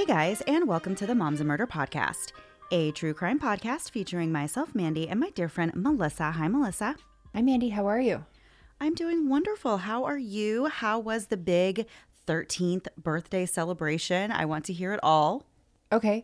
guys, and welcome to the Moms and Murder Podcast, a true crime podcast featuring myself, Mandy, and my dear friend, Melissa. Hi, Melissa. Hi, Mandy. How are you? I'm doing wonderful. How are you? How was the big 13th birthday celebration? I want to hear it all. Okay.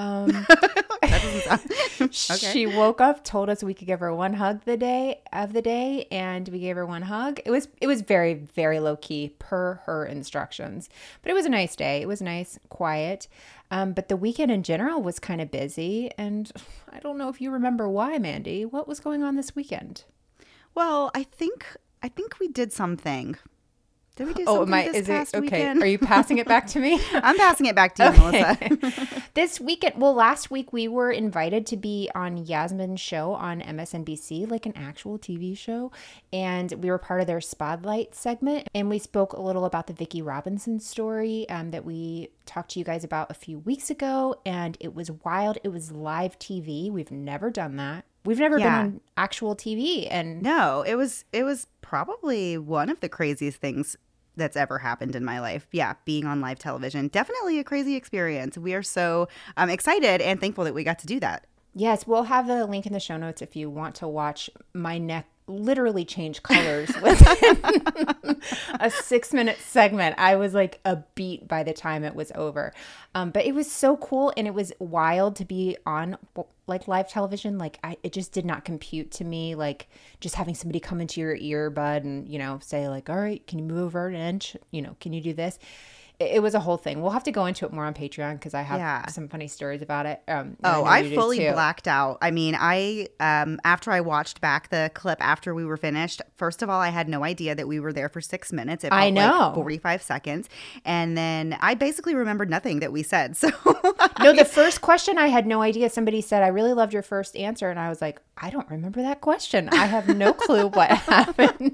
That doesn't sound... Okay. She woke up, told us we could give her one hug of the day, and we gave her one hug. It was very, very low key per her instructions, but it was a nice day. It was nice, quiet. But the weekend in general was kind of busy, and I don't know if you remember why, Mandy. What was going on this weekend? Well, I think we did something. Did we do something this past weekend? Are you passing it back to me? I'm passing it back to you, Melissa. This weekend, last week we were invited to be on Yasmin's show on MSNBC, like an actual TV show. And we were part of their Spotlight segment. And we spoke a little about the Vicki Robinson story that we talked to you guys about a few weeks ago. And it was wild. It was live TV. We've never done that. We've never been on actual TV. And no, it was probably one of the craziest things that's ever happened in my life. Yeah, being on live television. Definitely a crazy experience. We are so excited and thankful that we got to do that. Yes, we'll have the link in the show notes if you want to watch my neck literally change colors within a 6-minute segment. I was like a beat by the time it was over. But it was so cool, and it was wild to be on like live television. Like it just did not compute to me, like just having somebody come into your earbud and, say like, all right, can you move over an inch? Can you do this? It was a whole thing. We'll have to go into it more on Patreon because I have some funny stories about it. I fully blacked out. I mean, after I watched back the clip after we were finished, first of all, I had no idea that we were there for 6 minutes. It felt like 45 seconds. And then I basically remembered nothing that we said. So no, the first question I had no idea. Somebody said, I really loved your first answer. And I was like, I don't remember that question. I have no clue what happened.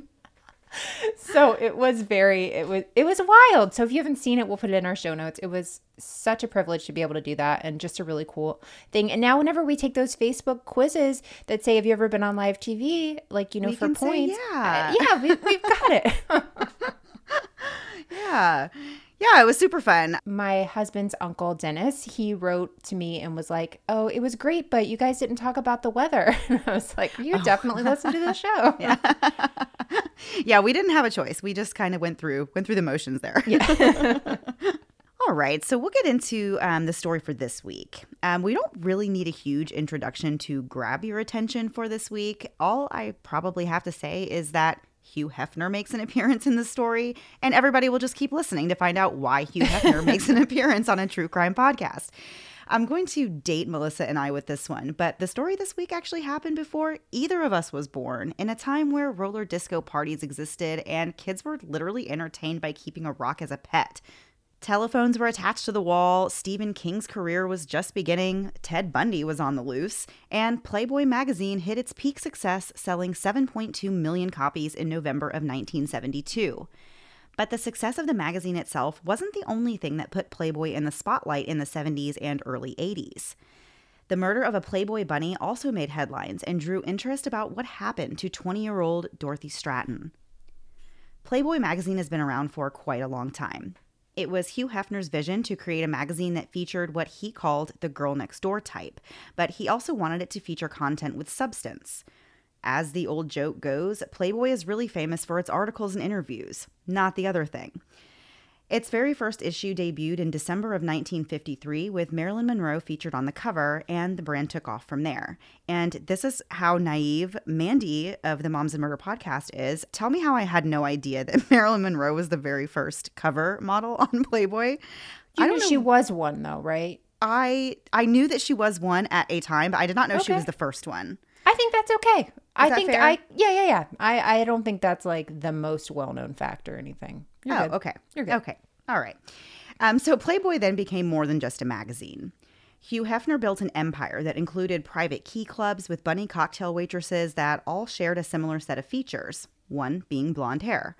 So it was wild. So if you haven't seen it, we'll put it in our show notes. It was such a privilege to be able to do that and just a really cool thing. And now whenever we take those Facebook quizzes that say, have you ever been on live TV? Like, for points. We've got it. Yeah. Yeah, it was super fun. My husband's uncle, Dennis, he wrote to me and was like, oh, it was great, but you guys didn't talk about the weather. And I was like, you definitely listened to the show. Yeah, we didn't have a choice. We just kind of went through the motions there. Yeah. All right, so we'll get into the story for this week. We don't really need a huge introduction to grab your attention for this week. All I probably have to say is that Hugh Hefner makes an appearance in the story, and everybody will just keep listening to find out why Hugh Hefner makes an appearance on a true crime podcast. I'm going to date Melissa and I with this one, but the story this week actually happened before either of us was born, in a time where roller disco parties existed and kids were literally entertained by keeping a rock as a pet. Telephones were attached to the wall, Stephen King's career was just beginning, Ted Bundy was on the loose, and Playboy magazine hit its peak success, selling 7.2 million copies in November of 1972. But the success of the magazine itself wasn't the only thing that put Playboy in the spotlight in the 70s and early 80s. The murder of a Playboy bunny also made headlines and drew interest about what happened to 20-year-old Dorothy Stratton. Playboy magazine has been around for quite a long time. It was Hugh Hefner's vision to create a magazine that featured what he called the girl next door type, but he also wanted it to feature content with substance. As the old joke goes, Playboy is really famous for its articles and interviews, not the other thing. Its very first issue debuted in December of 1953 with Marilyn Monroe featured on the cover, and the brand took off from there. And this is how naive Mandy of the Moms and Murder podcast is. Tell me how I had no idea that Marilyn Monroe was the very first cover model on Playboy. I don't know. She was one though, right? I knew that she was one at a time, but I did not know she was the first one. I think that's okay. I think fair? Yeah. I don't think that's like the most well-known fact or anything. You're good. Okay. You're good. Okay. All right. So Playboy then became more than just a magazine. Hugh Hefner built an empire that included private key clubs with bunny cocktail waitresses that all shared a similar set of features, one being blonde hair.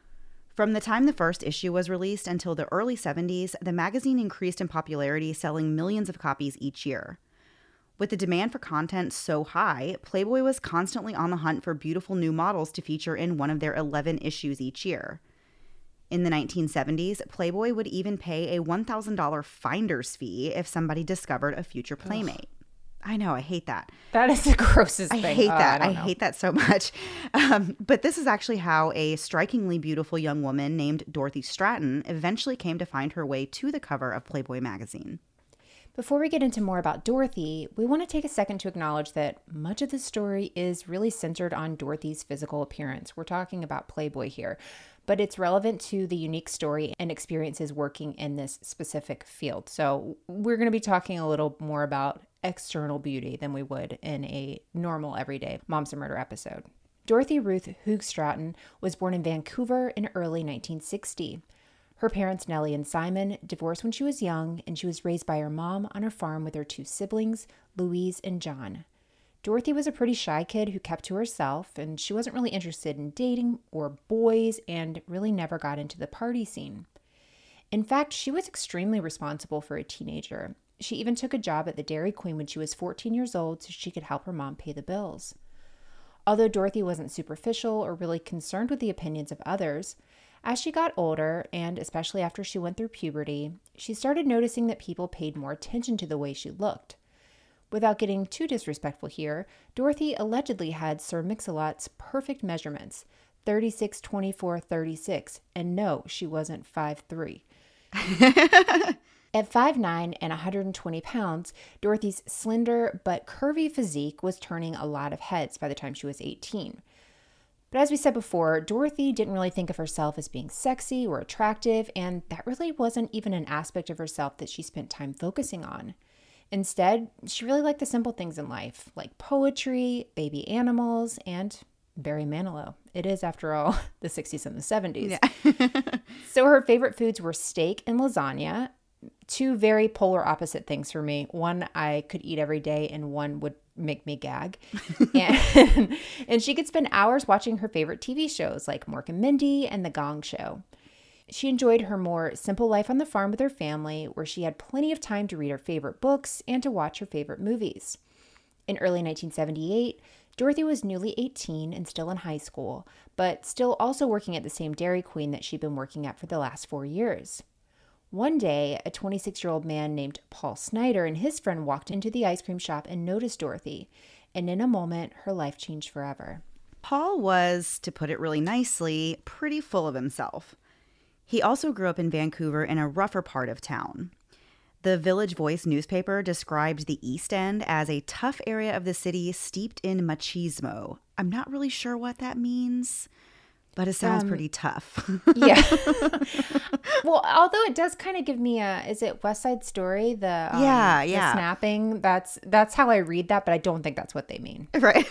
From the time the first issue was released until the early 70s, the magazine increased in popularity, selling millions of copies each year. With the demand for content so high, Playboy was constantly on the hunt for beautiful new models to feature in one of their 11 issues each year. In the 1970s, Playboy would even pay a $1,000 finder's fee if somebody discovered a future playmate. Ugh. I know, I hate that. That is the grossest thing. I hate that. I hate that so much. But this is actually how a strikingly beautiful young woman named Dorothy Stratton eventually came to find her way to the cover of Playboy magazine. Before we get into more about Dorothy, we want to take a second to acknowledge that much of the story is really centered on Dorothy's physical appearance. We're talking about Playboy here, but it's relevant to the unique story and experiences working in this specific field. So we're going to be talking a little more about external beauty than we would in a normal everyday Moms and Murder episode. Dorothy Ruth Hoog Stratton was born in Vancouver in early 1960. Her parents, Nellie and Simon, divorced when she was young, and she was raised by her mom on her farm with her two siblings, Louise and John. Dorothy was a pretty shy kid who kept to herself, and she wasn't really interested in dating or boys and really never got into the party scene. In fact, she was extremely responsible for a teenager. She even took a job at the Dairy Queen when she was 14 years old so she could help her mom pay the bills. Although Dorothy wasn't superficial or really concerned with the opinions of others, as she got older, and especially after she went through puberty, she started noticing that people paid more attention to the way she looked. Without getting too disrespectful here, Dorothy allegedly had Sir Mix-a-Lot's perfect measurements, 36, 24, 36, and no, she wasn't 5'3". At 5'9" and 120 pounds, Dorothy's slender but curvy physique was turning a lot of heads by the time she was 18. But as we said before, Dorothy didn't really think of herself as being sexy or attractive, and that really wasn't even an aspect of herself that she spent time focusing on. Instead, she really liked the simple things in life, like poetry, baby animals, and Barry Manilow. It is, after all, the 60s and the 70s. Yeah. So her favorite foods were steak and lasagna, two very polar opposite things for me. One I could eat every day, and one would make me gag. And she could spend hours watching her favorite TV shows like Mork and Mindy and The Gong Show. She enjoyed her more simple life on the farm with her family, where she had plenty of time to read her favorite books and to watch her favorite movies. In early 1978, Dorothy was newly 18 and still in high school, but still also working at the same Dairy Queen that she'd been working at for the last 4 years. One day, a 26-year-old man named Paul Snyder and his friend walked into the ice cream shop and noticed Dorothy, and in a moment, her life changed forever. Paul was, to put it really nicely, pretty full of himself. He also grew up in Vancouver in a rougher part of town. The Village Voice newspaper described the East End as a tough area of the city steeped in machismo. I'm not really sure what that means, but it sounds pretty tough. Yeah. Well, although it does kind of give me is it West Side Story? The snapping. That's how I read that, but I don't think that's what they mean. Right.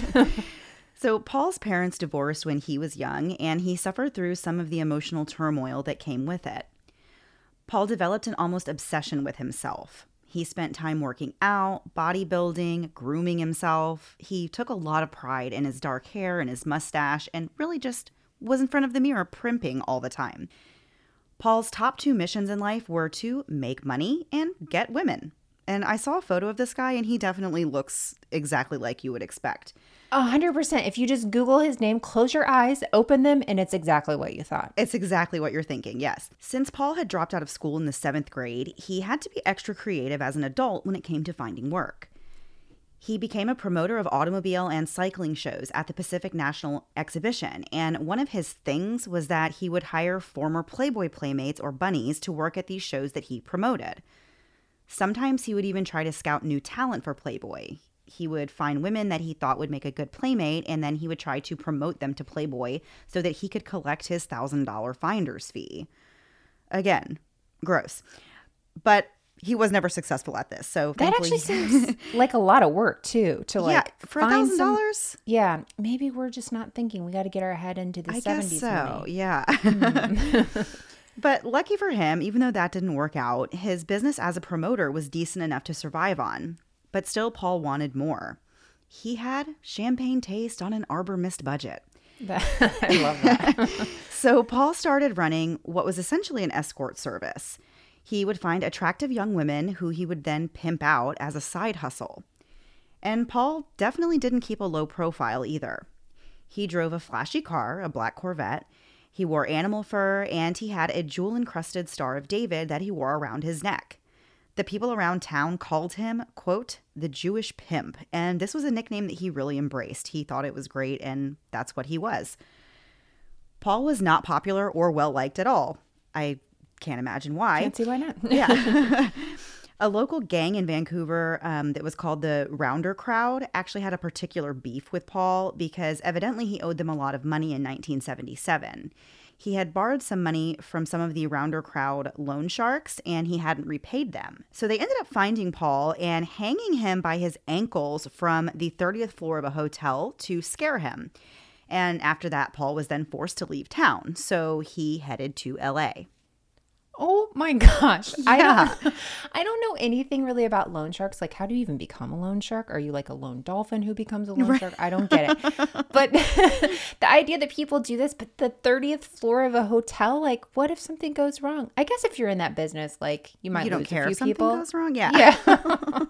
So Paul's parents divorced when he was young, and he suffered through some of the emotional turmoil that came with it. Paul developed an almost obsession with himself. He spent time working out, bodybuilding, grooming himself. He took a lot of pride in his dark hair and his mustache, and really just was in front of the mirror primping all the time. Paul's top two missions in life were to make money and get women. And I saw a photo of this guy, and he definitely looks exactly like you would expect. 100%. If you just Google his name, close your eyes, open them, and it's exactly what you thought. It's exactly what you're thinking, yes. Since Paul had dropped out of school in the 7th grade, he had to be extra creative as an adult when it came to finding work. He became a promoter of automobile and cycling shows at the Pacific National Exhibition, and one of his things was that he would hire former Playboy playmates or bunnies to work at these shows that he promoted. Sometimes he would even try to scout new talent for Playboy. He would find women that he thought would make a good playmate, and then he would try to promote them to Playboy so that he could collect his $1,000 finder's fee. Again, gross. But he was never successful at this. So that actually seems like a lot of work too. For $1,000. Yeah, maybe we're just not thinking. We got to get our head into the 70s. I guess so. Money. Yeah. But lucky for him, even though that didn't work out, his business as a promoter was decent enough to survive on. But still, Paul wanted more. He had champagne taste on an Arbor Mist budget. I love that. So Paul started running what was essentially an escort service. He would find attractive young women who he would then pimp out as a side hustle. And Paul definitely didn't keep a low profile either. He drove a flashy car, a black Corvette, He wore animal fur, and he had a jewel-encrusted Star of David that he wore around his neck. The people around town called him, quote, the Jewish pimp, and this was a nickname that he really embraced. He thought it was great, and that's what he was. Paul was not popular or well-liked at all. I can't imagine why. Can't see why not. Yeah. A local gang in Vancouver that was called the Rounder Crowd actually had a particular beef with Paul because evidently he owed them a lot of money in 1977. He had borrowed some money from some of the Rounder Crowd loan sharks, and he hadn't repaid them. So they ended up finding Paul and hanging him by his ankles from the 30th floor of a hotel to scare him. And after that, Paul was then forced to leave town. So he headed to LA. Oh my gosh. Yeah. I don't know anything really about loan sharks. Like, how do you even become a loan shark? Are you like a lone dolphin who becomes a loan shark? I don't get it. But the idea that people do this, but the 30th floor of a hotel, like, what if something goes wrong? I guess if you're in that business, like, you might lose a few people. Goes wrong? Yeah. Yeah.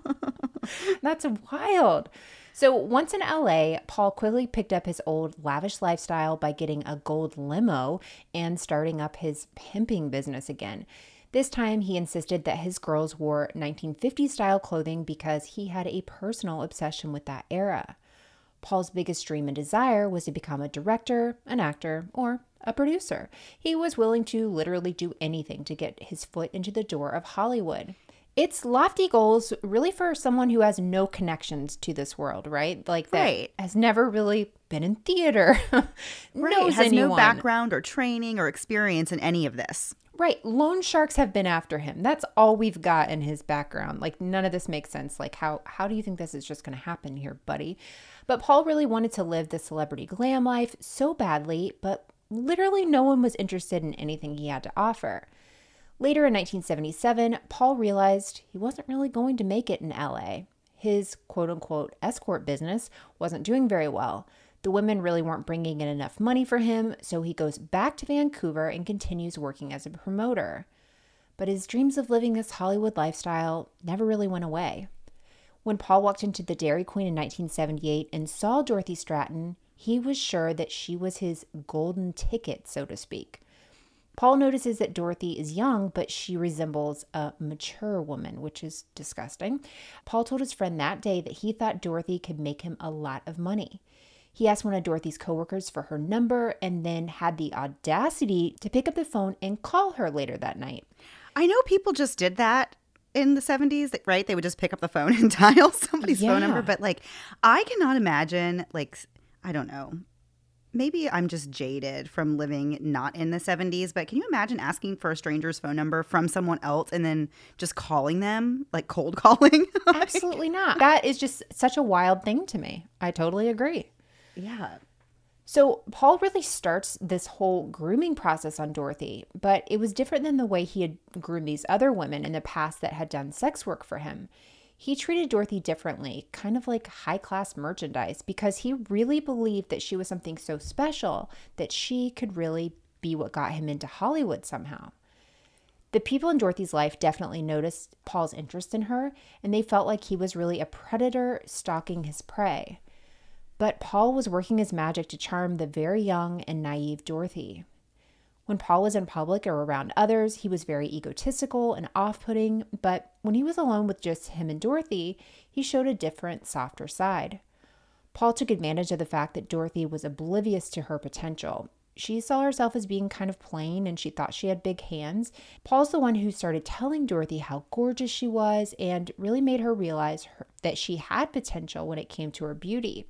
That's wild. So once in LA, Paul quickly picked up his old lavish lifestyle by getting a gold limo and starting up his pimping business again. This time, he insisted that his girls wore 1950s style clothing because he had a personal obsession with that era. Paul's biggest dream and desire was to become a director, an actor, or a producer. He was willing to literally do anything to get his foot into the door of Hollywood. It's lofty goals really for someone who has no connections to this world, right? Like that has never really been in theater. Knows has anyone. No background or training or experience in any of this. Right. Loan sharks have been after him. That's all we've got in his background. Like, none of this makes sense. Like, how do you think this is just going to happen here, buddy? But Paul really wanted to live the celebrity glam life so badly, but literally no one was interested in anything he had to offer. Later in 1977, Paul realized he wasn't really going to make it in LA. His quote-unquote escort business wasn't doing very well. The women really weren't bringing in enough money for him, so he goes back to Vancouver and continues working as a promoter. But his dreams of living this Hollywood lifestyle never really went away. When Paul walked into the Dairy Queen in 1978 and saw Dorothy Stratton, he was sure that she was his golden ticket, so to speak. Paul notices that Dorothy is young, but she resembles a mature woman, which is disgusting. Paul told his friend that day that he thought Dorothy could make him a lot of money. He asked one of Dorothy's coworkers for her number and then had the audacity to pick up the phone and call her later that night. I know people just did that in the 70s, right? They would just pick up the phone and dial somebody's phone number. But like, I cannot imagine, like, I don't know. Maybe I'm just jaded from living not in the 70s, but can you imagine asking for a stranger's phone number from someone else and then just calling them, like cold calling? Absolutely not. That is just such a wild thing to me. I totally agree. Yeah. So Paul really starts this whole grooming process on Dorothy, but it was different than the way he had groomed these other women in the past that had done sex work for him. He treated Dorothy differently, kind of like high-class merchandise, because he really believed that she was something so special that she could really be what got him into Hollywood somehow. The people in Dorothy's life definitely noticed Paul's interest in her, and they felt like he was really a predator stalking his prey. But Paul was working his magic to charm the very young and naive Dorothy. When Paul was in public or around others, he was very egotistical and off-putting, but when he was alone with just him and Dorothy, he showed a different, softer side. Paul took advantage of the fact that Dorothy was oblivious to her potential. She saw herself as being kind of plain and she thought she had big hands. Paul's the one who started telling Dorothy how gorgeous she was and really made her realize that she had potential when it came to her beauty.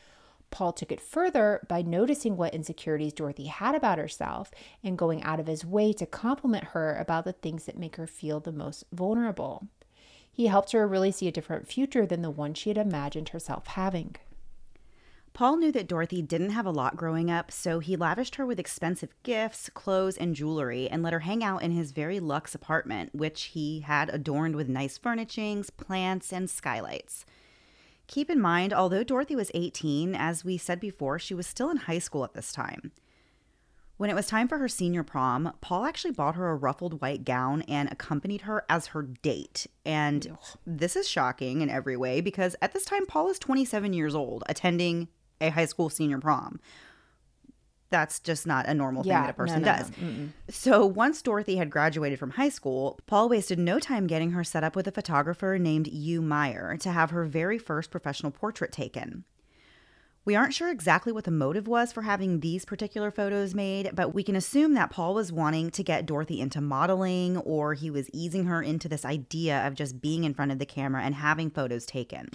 Paul took it further by noticing what insecurities Dorothy had about herself and going out of his way to compliment her about the things that make her feel the most vulnerable. He helped her really see a different future than the one she had imagined herself having. Paul knew that Dorothy didn't have a lot growing up, so he lavished her with expensive gifts, clothes, and jewelry and let her hang out in his very luxe apartment, which he had adorned with nice furnishings, plants, and skylights. Keep in mind, although Dorothy was 18, as we said before, she was still in high school at this time. When it was time for her senior prom, Paul actually bought her a ruffled white gown and accompanied her as her date. And this is shocking in every way because at this time, Paul is 27 years old, attending a high school senior prom. That's just not a normal thing that a person no. does. So once Dorothy had graduated from high school, Paul wasted no time getting her set up with a photographer named Hugh Meyer to have her very first professional portrait taken. We aren't sure exactly what the motive was for having these particular photos made, but we can assume that Paul was wanting to get Dorothy into modeling, or he was easing her into this idea of just being in front of the camera and having photos taken.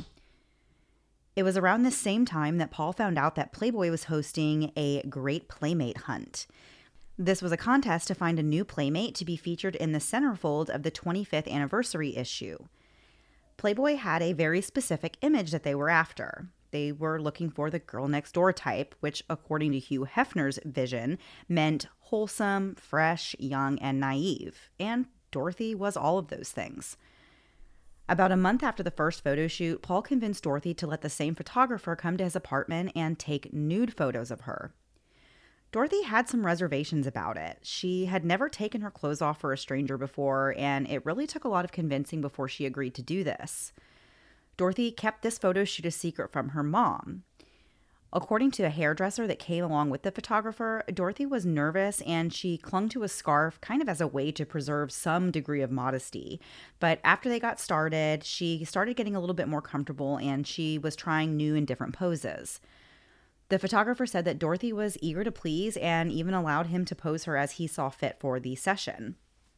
It was around this same time that Paul found out that Playboy was hosting a Great Playmate Hunt. This was a contest to find a new playmate to be featured in the centerfold of the 25th anniversary issue. Playboy had a very specific image that they were after. They were looking for the girl next door type, which, according to Hugh Hefner's vision, meant wholesome, fresh, young, and naive. And Dorothy was all of those things. About a month after the first photo shoot, Paul convinced Dorothy to let the same photographer come to his apartment and take nude photos of her. Dorothy had some reservations about it. She had never taken her clothes off for a stranger before, and it really took a lot of convincing before she agreed to do this. Dorothy kept this photo shoot a secret from her mom. According to a hairdresser that came along with the photographer, Dorothy was nervous and she clung to a scarf kind of as a way to preserve some degree of modesty. But after they got started, she started getting a little bit more comfortable and she was trying new and different poses. The photographer said that Dorothy was eager to please and even allowed him to pose her as he saw fit for the session.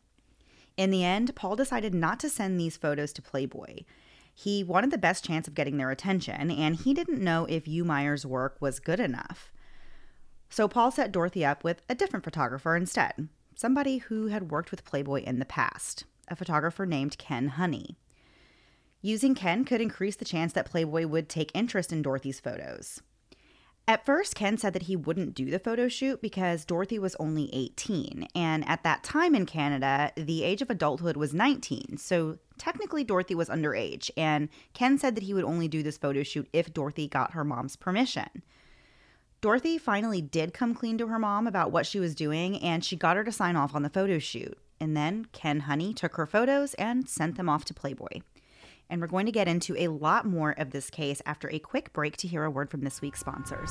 In the end, Paul decided not to send these photos to Playboy. He wanted the best chance of getting their attention, and he didn't know if Hugh Meyer's work was good enough. So Paul set Dorothy up with a different photographer instead, somebody who had worked with Playboy in the past, a photographer named Ken Honey. Using Ken could increase the chance that Playboy would take interest in Dorothy's photos. At first, Ken said that he wouldn't do the photo shoot because Dorothy was only 18, and at that time in Canada, the age of adulthood was 19, so technically Dorothy was underage, and Ken said that he would only do this photo shoot if Dorothy got her mom's permission. Dorothy finally did come clean to her mom about what she was doing, and she got her to sign off on the photo shoot, and then Ken Honey took her photos and sent them off to Playboy. And we're going to get into a lot more of this case after a quick break to hear a word from this week's sponsors.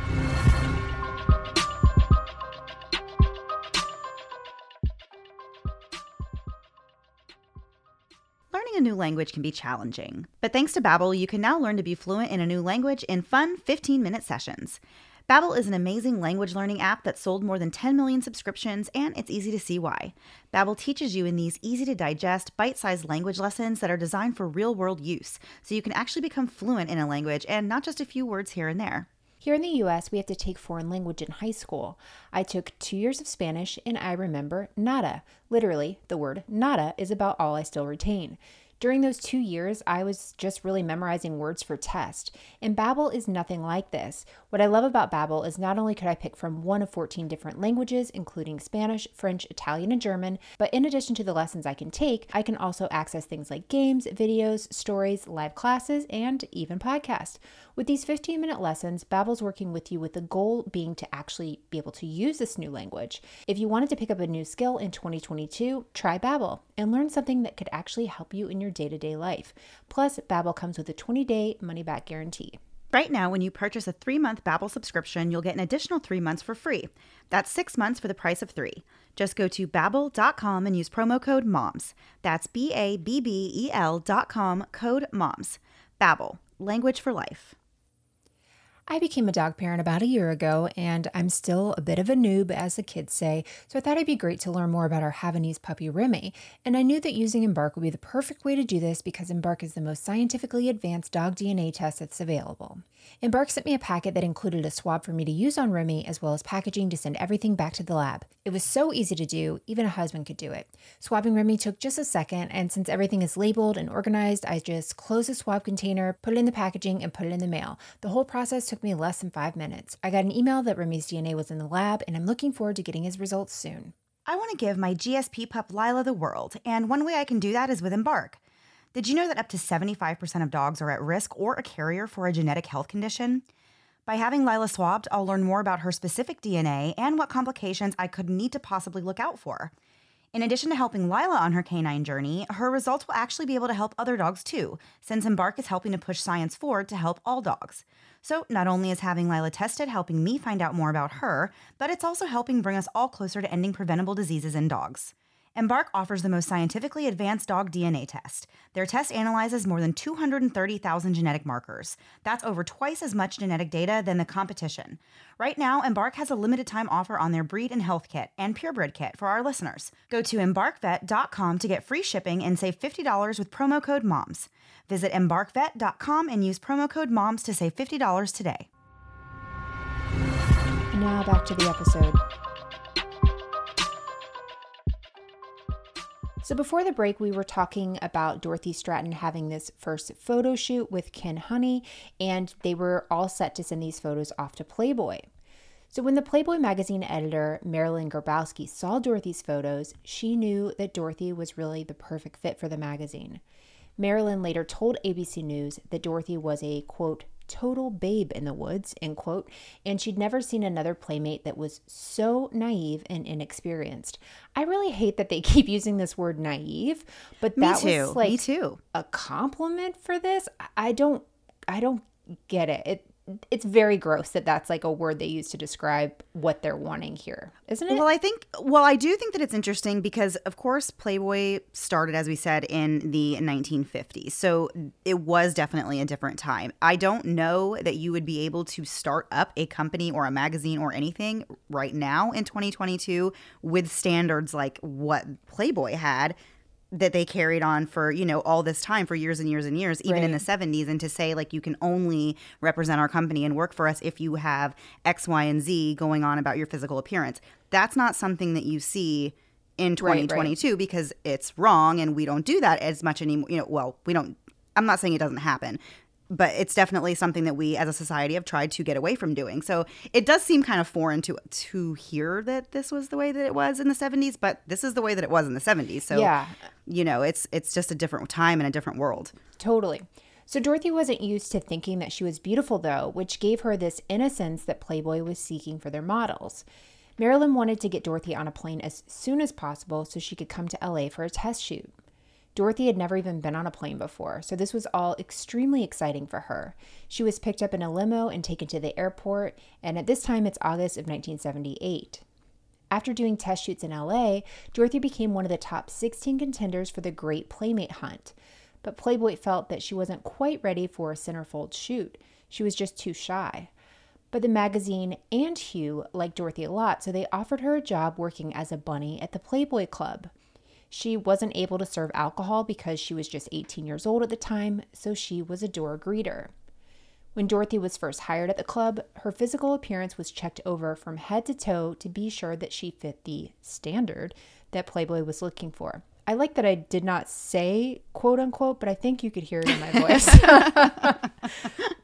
Learning a new language can be challenging, but thanks to Babbel, you can now learn to be fluent in a new language in fun 15-minute sessions. Babbel is an amazing language learning app that sold more than 10 million subscriptions, and it's easy to see why. Babbel teaches you in these easy-to-digest, bite-sized language lessons that are designed for real-world use, so you can actually become fluent in a language and not just a few words here and there. Here in the U.S., we have to take foreign language in high school. I took 2 years of Spanish, and I remember nada. Literally, the word nada is about all I still retain. During those 2 years, I was just really memorizing words for test, and Babbel is nothing like this. What I love about Babbel is not only could I pick from one of 14 different languages, including Spanish, French, Italian, and German, but in addition to the lessons I can take, I can also access things like games, videos, stories, live classes, and even podcasts. With these 15-minute lessons, Babbel's working with you with the goal being to actually be able to use this new language. If you wanted to pick up a new skill in 2022, try Babbel and learn something that could actually help you in your day-to-day life. Plus, Babbel comes with a 20-day money-back guarantee. Right now, when you purchase a 3-month Babbel subscription, you'll get an additional 3 months for free. That's 6 months for the price of 3. Just go to Babbel.com and use promo code MOMS. That's BABBEL.com, code MOMS. Babbel, language for life. I became a dog parent about a year ago, and I'm still a bit of a noob, as the kids say, so I thought it'd be great to learn more about our Havanese puppy, Remy, and I knew that using Embark would be the perfect way to do this because Embark is the most scientifically advanced dog DNA test that's available. Embark sent me a packet that included a swab for me to use on Remy, as well as packaging to send everything back to the lab. It was so easy to do, even a husband could do it. Swabbing Remy took just a second, and since everything is labeled and organized, I just closed the swab container, put it in the packaging, and put it in the mail. The whole process took me less than 5 minutes. I got an email that Remy's DNA was in the lab, and I'm looking forward to getting his results soon. I want to give my GSP pup Lila the world, and one way I can do that is with Embark. Did you know that up to 75% of dogs are at risk or a carrier for a genetic health condition? By having Lila swabbed, I'll learn more about her specific DNA and what complications I could need to possibly look out for. In addition to helping Lila on her canine journey, her results will actually be able to help other dogs too, since Embark is helping to push science forward to help all dogs. So not only is having Lila tested helping me find out more about her, but it's also helping bring us all closer to ending preventable diseases in dogs. Embark offers the most scientifically advanced dog DNA test. Their test analyzes more than 230,000 genetic markers. That's over twice as much genetic data than the competition. Right now, Embark has a limited time offer on their Breed and Health Kit and Purebred Kit for our listeners. Go to embarkvet.com to get free shipping and save $50 with promo code MOMS. Visit embarkvet.com and use promo code MOMS to save $50 today. And now back to the episode. So before the break, we were talking about Dorothy Stratton having this first photo shoot with Ken Honey, and they were all set to send these photos off to Playboy. So when the Playboy magazine editor, Marilyn Grabowski, saw Dorothy's photos, she knew that Dorothy was really the perfect fit for the magazine. Marilyn later told ABC News that Dorothy was a, quote, total babe in the woods, end quote, and she'd never seen another playmate that was so naive and inexperienced. I really hate that they keep using this word naive, but that was like Me too. a compliment for this. I don't get it. It's very gross that that's like a word they use to describe what they're wanting here, isn't it? Well, I do think that it's interesting because, of course, Playboy started, as we said, in the 1950s. So it was definitely a different time. I don't know that you would be able to start up a company or a magazine or anything right now in 2022 with standards like what Playboy had, that they carried on for, all this time, for years and years and years, even in the 70s. And to say, like, you can only represent our company and work for us if you have X, Y, and Z going on about your physical appearance. That's not something that you see in 2022 because it's wrong and we don't do that as much anymore. We don't, I'm not saying it doesn't happen, but it's definitely something that we as a society have tried to get away from doing. So it does seem kind of foreign to hear that this was the way that it was in the 70s, but this is the way that it was in the 70s. So, yeah. It's just a different time and a different world. Totally. So Dorothy wasn't used to thinking that she was beautiful, though, which gave her this innocence that Playboy was seeking for their models. Marilyn wanted to get Dorothy on a plane as soon as possible so she could come to LA for a test shoot. Dorothy had never even been on a plane before, so this was all extremely exciting for her. She was picked up in a limo and taken to the airport, and at this time it's August of 1978. After doing test shoots in LA, Dorothy became one of the top 16 contenders for the Great Playmate Hunt. But Playboy felt that she wasn't quite ready for a centerfold shoot. She was just too shy. But the magazine and Hugh liked Dorothy a lot, so they offered her a job working as a bunny at the Playboy Club. She wasn't able to serve alcohol because she was just 18 years old at the time, so she was a door greeter. When Dorothy was first hired at the club, her physical appearance was checked over from head to toe to be sure that she fit the standard that Playboy was looking for. I like that I did not say quote unquote, but I think you could hear it in my voice.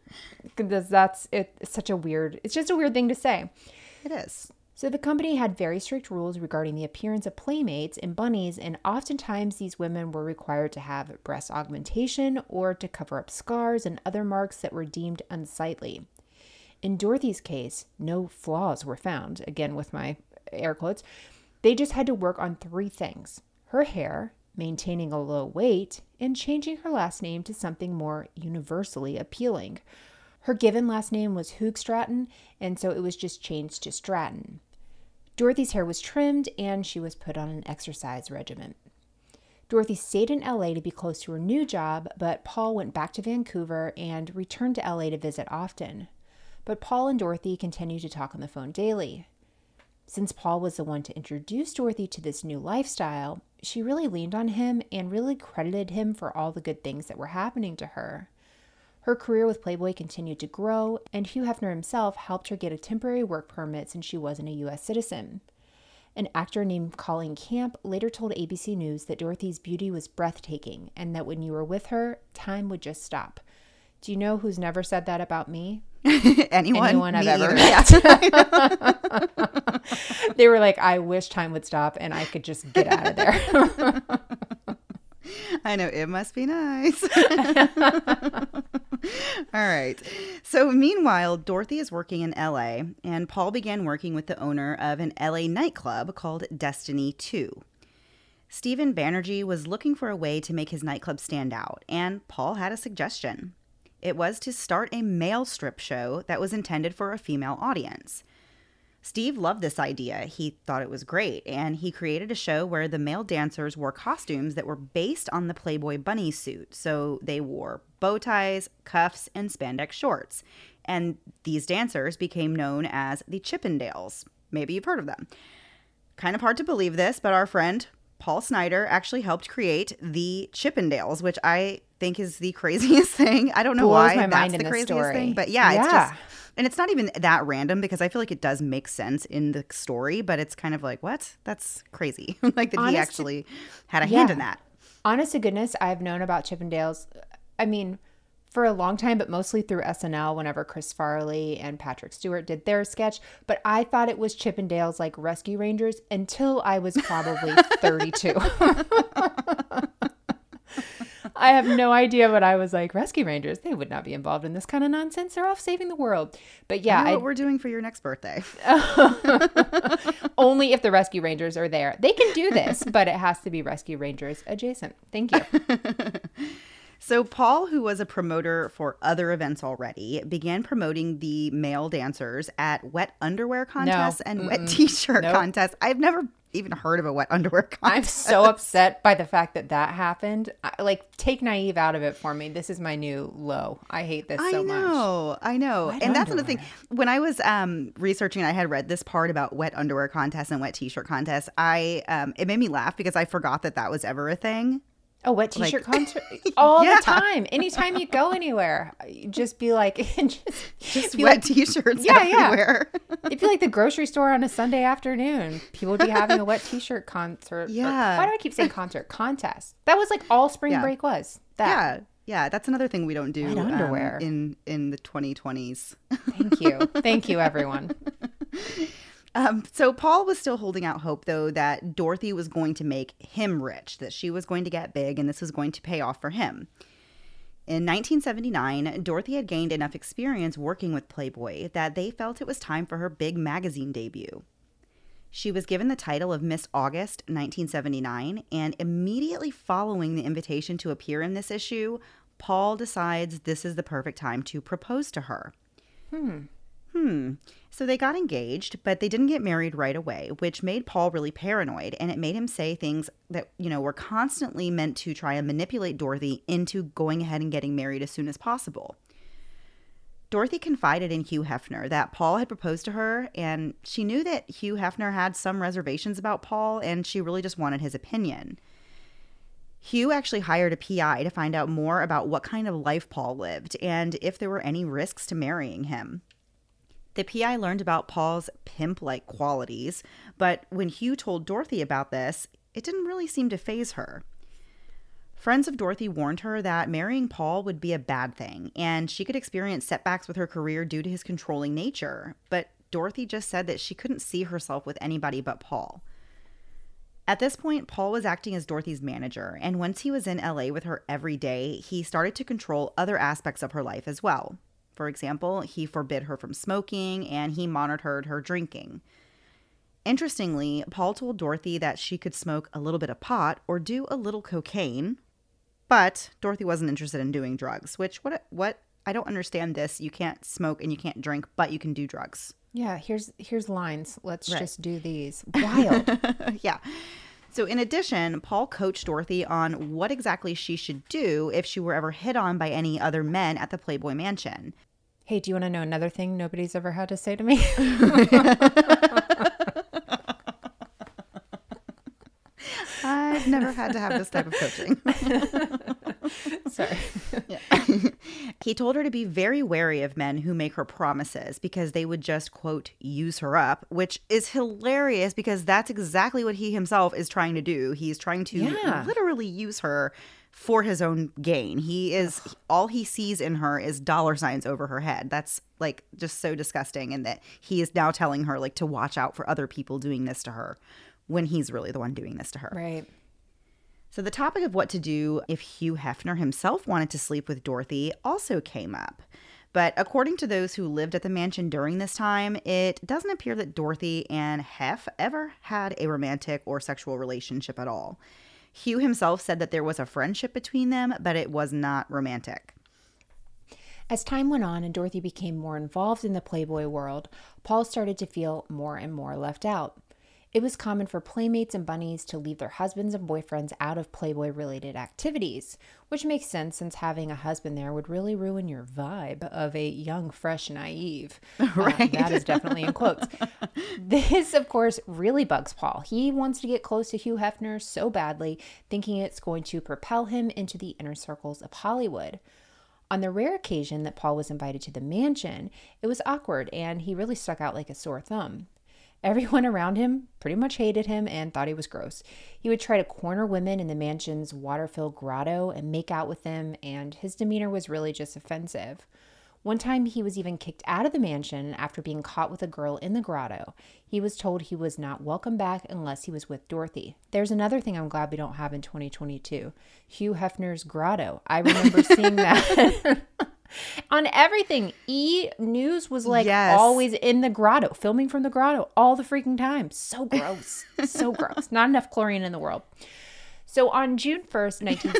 Because it's just a weird thing to say. It is. So the company had very strict rules regarding the appearance of playmates and bunnies, and oftentimes these women were required to have breast augmentation or to cover up scars and other marks that were deemed unsightly. In Dorothy's case, no flaws were found, again with my air quotes. They just had to work on 3 things: her hair, maintaining a low weight, and changing her last name to something more universally appealing. Her given last name was Hoogstraten, and so it was just changed to Stratton. Dorothy's hair was trimmed, and she was put on an exercise regimen. Dorothy stayed in LA to be close to her new job, but Paul went back to Vancouver and returned to LA to visit often. But Paul and Dorothy continued to talk on the phone daily. Since Paul was the one to introduce Dorothy to this new lifestyle, she really leaned on him and really credited him for all the good things that were happening to her. Her career with Playboy continued to grow, and Hugh Hefner himself helped her get a temporary work permit since she wasn't a U.S. citizen. An actor named Colleen Camp later told ABC News that Dorothy's beauty was breathtaking and that when you were with her, time would just stop. Do you know who's never said that about me? Anyone I've ever met. They were like, I wish time would stop and I could just get out of there. I know, it must be nice. All right. So meanwhile, Dorothy is working in LA, and Paul began working with the owner of an LA nightclub called Destiny 2. Stephen Banerjee was looking for a way to make his nightclub stand out, and Paul had a suggestion. It was to start a male strip show that was intended for a female audience. Steve loved this idea. He thought it was great, and he created a show where the male dancers wore costumes that were based on the Playboy bunny suit. So they wore bow ties, cuffs, and spandex shorts. And these dancers became known as the Chippendales. Maybe you've heard of them. Kind of hard to believe this, but our friend Paul Snider actually helped create the Chippendales, which I think is the craziest thing. I don't know why that's the craziest thing, but yeah, it's just, and it's not even that random because I feel like it does make sense in the story, but it's kind of like, what? That's crazy. Like that he actually had a hand in that. Honest to goodness, I've known about Chippendales, I mean, for a long time, but mostly through SNL whenever Chris Farley and Patrick Stewart did their sketch. But I thought it was Chippendales like Rescue Rangers until I was probably 32. I have no idea what I was like. Rescue Rangers, they would not be involved in this kind of nonsense. They're off saving the world. But yeah, I know what we're doing for your next birthday. Only if the Rescue Rangers are there. They can do this, but it has to be Rescue Rangers adjacent. Thank you. So Paul, who was a promoter for other events already, began promoting the male dancers at wet underwear contests and wet t-shirt contests. I've never even heard of a wet underwear contest. I'm so upset by the fact that happened. Take naive out of it for me. This is my new low. I hate this so much. I know. And that's another thing. When I was researching, I had read this part about wet underwear contests and wet t-shirt contests. It made me laugh because I forgot that was ever a thing. A wet t-shirt concert all the time. Anytime you go anywhere, you just be like, just wet t-shirts everywhere. It'd be like the grocery store on a Sunday afternoon. People would be having a wet t-shirt concert. Yeah. Why do I keep saying concert? Contest. That was like all spring break was. That. Yeah. That's another thing we don't do. Wet underwear. In the 2020s. Thank you. Thank you, everyone. So Paul was still holding out hope, though, that Dorothy was going to make him rich, that she was going to get big, and this was going to pay off for him. In 1979, Dorothy had gained enough experience working with Playboy that they felt it was time for her big magazine debut. She was given the title of Miss August 1979, and immediately following the invitation to appear in this issue, Paul decides this is the perfect time to propose to her. So they got engaged, but they didn't get married right away, which made Paul really paranoid, and it made him say things that, were constantly meant to try and manipulate Dorothy into going ahead and getting married as soon as possible. Dorothy confided in Hugh Hefner that Paul had proposed to her, and she knew that Hugh Hefner had some reservations about Paul, and she really just wanted his opinion. Hugh actually hired a PI to find out more about what kind of life Paul lived and if there were any risks to marrying him. The PI learned about Paul's pimp-like qualities, but when Hugh told Dorothy about this, it didn't really seem to faze her. Friends of Dorothy warned her that marrying Paul would be a bad thing, and she could experience setbacks with her career due to his controlling nature, but Dorothy just said that she couldn't see herself with anybody but Paul. At this point, Paul was acting as Dorothy's manager, and once he was in LA with her every day, he started to control other aspects of her life as well. For example, he forbid her from smoking, and he monitored her drinking. Interestingly, Paul told Dorothy that she could smoke a little bit of pot or do a little cocaine, but Dorothy wasn't interested in doing drugs, which, what? I don't understand this. You can't smoke and you can't drink, but you can do drugs. Yeah, here's lines. Let's just do these. Wild. Yeah. So in addition, Paul coached Dorothy on what exactly she should do if she were ever hit on by any other men at the Playboy Mansion. Hey, do you want to know another thing nobody's ever had to say to me? I've never had to have this type of coaching. Sorry. Yeah. He told her to be very wary of men who make her promises because they would just, quote, use her up, which is hilarious because that's exactly what he himself is trying to do. He's trying to literally use her for his own gain. All he sees in her is dollar signs over her head. That's like just so disgusting. And that he is now telling her like to watch out for other people doing this to her when he's really the one doing this to her. Right. So the topic of what to do if Hugh Hefner himself wanted to sleep with Dorothy also came up. But according to those who lived at the mansion during this time, it doesn't appear that Dorothy and Hef ever had a romantic or sexual relationship at all. Hugh himself said that there was a friendship between them, but it was not romantic. As time went on and Dorothy became more involved in the Playboy world, Paul started to feel more and more left out. It was common for playmates and bunnies to leave their husbands and boyfriends out of Playboy-related activities, which makes sense since having a husband there would really ruin your vibe of a young, fresh, naive. Right. That is definitely in quotes. This, of course, really bugs Paul. He wants to get close to Hugh Hefner so badly, thinking it's going to propel him into the inner circles of Hollywood. On the rare occasion that Paul was invited to the mansion, it was awkward and he really stuck out like a sore thumb. Everyone around him pretty much hated him and thought he was gross. He would try to corner women in the mansion's water-filled grotto and make out with them, and his demeanor was really just offensive. One time he was even kicked out of the mansion after being caught with a girl in the grotto. He was told he was not welcome back unless he was with Dorothy. There's another thing I'm glad we don't have in 2022. Hugh Hefner's grotto. I remember seeing that. On everything. E! News was like always in the grotto, filming from the grotto all the freaking time. So gross. So gross. Not enough chlorine in the world. So on June 1st,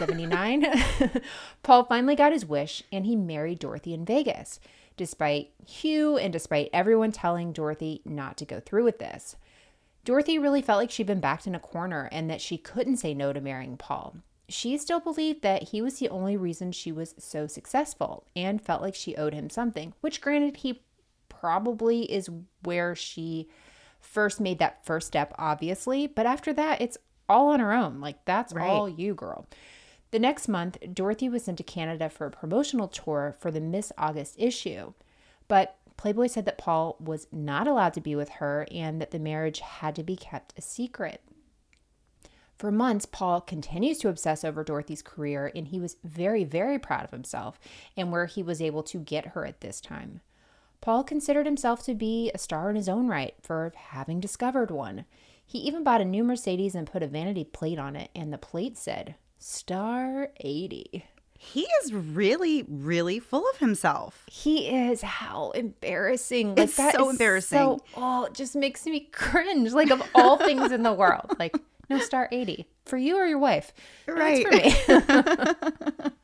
1979, Paul finally got his wish and he married Dorothy in Vegas, despite Hugh and despite everyone telling Dorothy not to go through with this. Dorothy really felt like she'd been backed in a corner and that she couldn't say no to marrying Paul. She still believed that he was the only reason she was so successful and felt like she owed him something, which granted he probably is where she first made that first step, obviously. But after that, it's all on her own. Like, that's right. All you, girl. The next month, Dorothy was sent to Canada for a promotional tour for the Miss August issue. But Playboy said that Paul was not allowed to be with her and that the marriage had to be kept a secret. For months, Paul continues to obsess over Dorothy's career, and he was very, very proud of himself and where he was able to get her at this time. Paul considered himself to be a star in his own right for having discovered one. He even bought a new Mercedes and put a vanity plate on it, and the plate said, Star 80. He is really, really full of himself. He is. How embarrassing. Like, it's so embarrassing. It just makes me cringe. Like, of all things in the world. Like, no, Star 80. For you or your wife? Right. No, it's for me.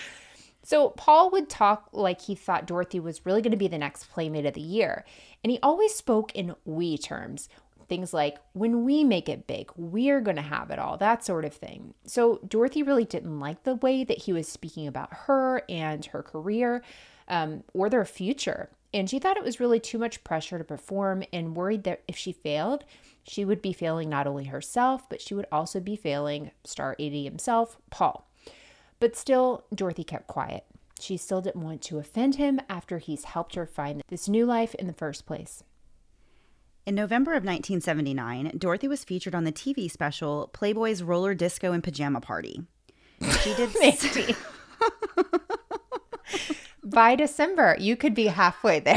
So Paul would talk like he thought Dorothy was really going to be the next Playmate of the Year. And he always spoke in we terms. Things like, when we make it big, we're going to have it all, that sort of thing. So Dorothy really didn't like the way that he was speaking about her and her career or their future. And she thought it was really too much pressure to perform and worried that if she failed, she would be failing not only herself, but she would also be failing Star 80 himself, Paul. But still, Dorothy kept quiet. She still didn't want to offend him after he's helped her find this new life in the first place. In November of 1979, Dorothy was featured on the TV special Playboy's Roller Disco and Pajama Party. She did... By December, you could be halfway there.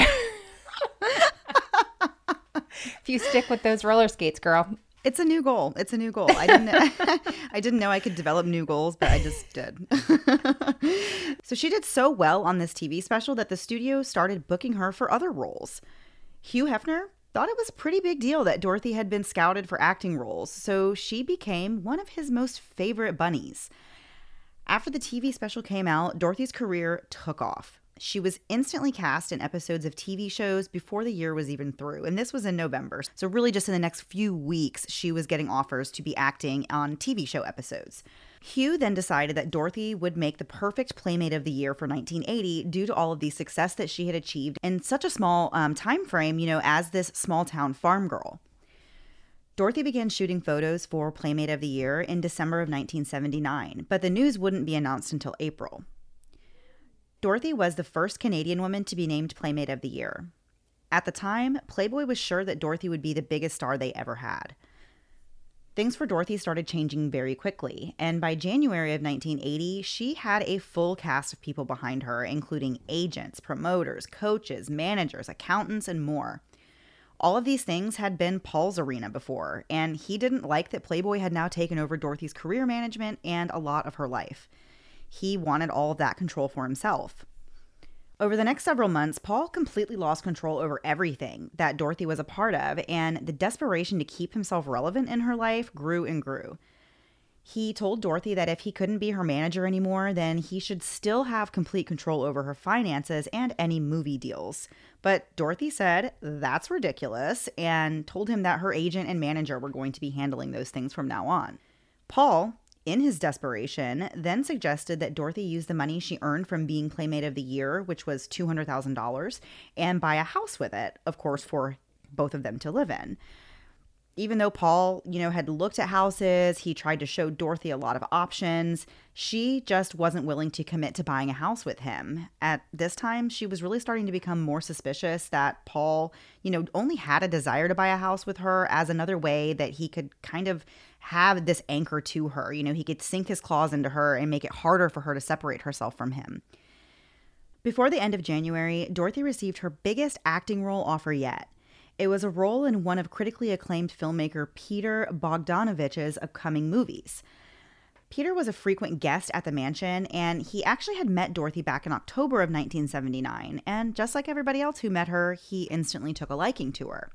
If you stick with those roller skates, girl. It's a new goal. It's a new goal. I didn't know I could develop new goals, but I just did. So she did so well on this TV special that the studio started booking her for other roles. Hugh Hefner thought it was a pretty big deal that Dorothy had been scouted for acting roles, so she became one of his most favorite bunnies. After the TV special came out, Dorothy's career took off. She was instantly cast in episodes of TV shows before the year was even through, and this was in November. So really just in the next few weeks, she was getting offers to be acting on TV show episodes. Hugh then decided that Dorothy would make the perfect Playmate of the Year for 1980 due to all of the success that she had achieved in such a small time frame, as this small town farm girl. Dorothy began shooting photos for Playmate of the Year in December of 1979, but the news wouldn't be announced until April. Dorothy was the first Canadian woman to be named Playmate of the Year. At the time, Playboy was sure that Dorothy would be the biggest star they ever had. Things for Dorothy started changing very quickly, and by January of 1980, she had a full cast of people behind her, including agents, promoters, coaches, managers, accountants, and more. All of these things had been Paul's arena before, and he didn't like that Playboy had now taken over Dorothy's career management and a lot of her life. He wanted all of that control for himself. Over the next several months, Paul completely lost control over everything that Dorothy was a part of, and the desperation to keep himself relevant in her life grew and grew. He told Dorothy that if he couldn't be her manager anymore, then he should still have complete control over her finances and any movie deals. But Dorothy said that's ridiculous and told him that her agent and manager were going to be handling those things from now on. Paul, in his desperation, then suggested that Dorothy use the money she earned from being Playmate of the Year, which was $200,000, and buy a house with it, of course, for both of them to live in. Even though Paul, had looked at houses, he tried to show Dorothy a lot of options, she just wasn't willing to commit to buying a house with him. At this time, she was really starting to become more suspicious that Paul, only had a desire to buy a house with her as another way that he could kind of have this anchor to her. He could sink his claws into her and make it harder for her to separate herself from him. Before the end of January, Dorothy received her biggest acting role offer yet. It was a role in one of critically acclaimed filmmaker Peter Bogdanovich's upcoming movies. Peter was a frequent guest at the mansion, and he actually had met Dorothy back in October of 1979, and just like everybody else who met her, he instantly took a liking to her.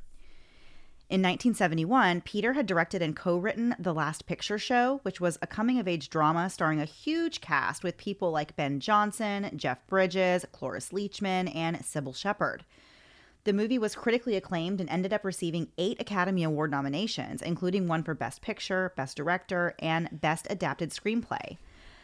In 1971, Peter had directed and co-written The Last Picture Show, which was a coming-of-age drama starring a huge cast with people like Ben Johnson, Jeff Bridges, Cloris Leachman, and Sybil Shepherd. The movie was critically acclaimed and ended up receiving 8 Academy Award nominations, including one for Best Picture, Best Director, and Best Adapted Screenplay.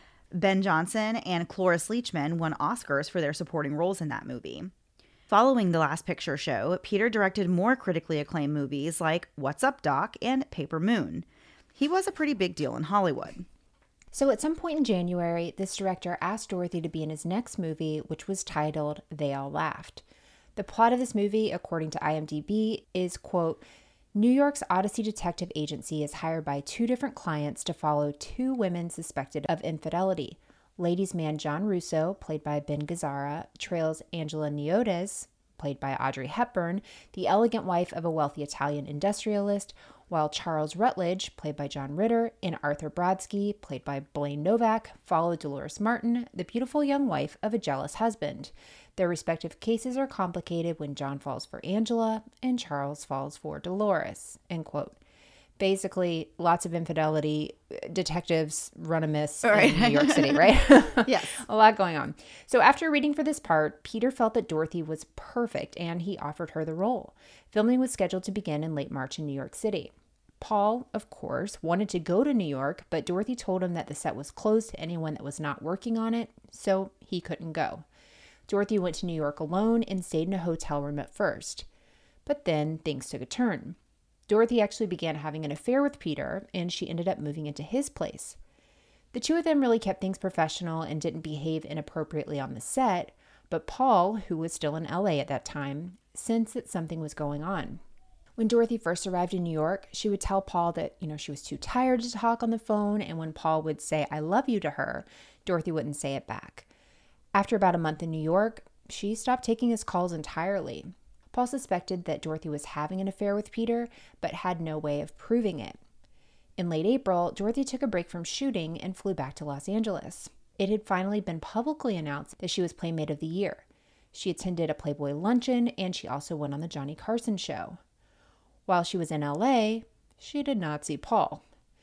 Ben Johnson and Cloris Leachman won Oscars for their supporting roles in that movie. Following The Last Picture Show, Peter directed more critically acclaimed movies like What's Up, Doc? And Paper Moon. He was a pretty big deal in Hollywood. So at some point in January, this director asked Dorothy to be in his next movie, which was titled They All Laughed. The plot of this movie, according to IMDb, is, quote, New York's Odyssey Detective Agency is hired by 2 different clients to follow 2 women suspected of infidelity. Ladies' man John Russo, played by Ben Gazzara, trails Angela Neotes, played by Audrey Hepburn, the elegant wife of a wealthy Italian industrialist, while Charles Rutledge, played by John Ritter, and Arthur Brodsky, played by Blaine Novak, follow Dolores Martin, the beautiful young wife of a jealous husband. Their respective cases are complicated when John falls for Angela and Charles falls for Dolores, end quote. Basically, lots of infidelity, detectives run amiss in New York City, right? Yes. A lot going on. So after reading for this part, Peter felt that Dorothy was perfect and he offered her the role. Filming was scheduled to begin in late March in New York City. Paul, of course, wanted to go to New York, but Dorothy told him that the set was closed to anyone that was not working on it, so he couldn't go. Dorothy went to New York alone and stayed in a hotel room at first. But then things took a turn. Dorothy actually began having an affair with Peter, and she ended up moving into his place. The 2 of them really kept things professional and didn't behave inappropriately on the set, but Paul, who was still in LA at that time, sensed that something was going on. When Dorothy first arrived in New York, she would tell Paul that, she was too tired to talk on the phone, and when Paul would say, "I love you" to her, Dorothy wouldn't say it back. After about a month in New York, she stopped taking his calls entirely. Paul suspected that Dorothy was having an affair with Peter, but had no way of proving it. In late April, Dorothy took a break from shooting and flew back to Los Angeles. It had finally been publicly announced that she was Playmate of the Year. She attended a Playboy luncheon, and she also went on the Johnny Carson show. While she was in LA, she did not see Paul.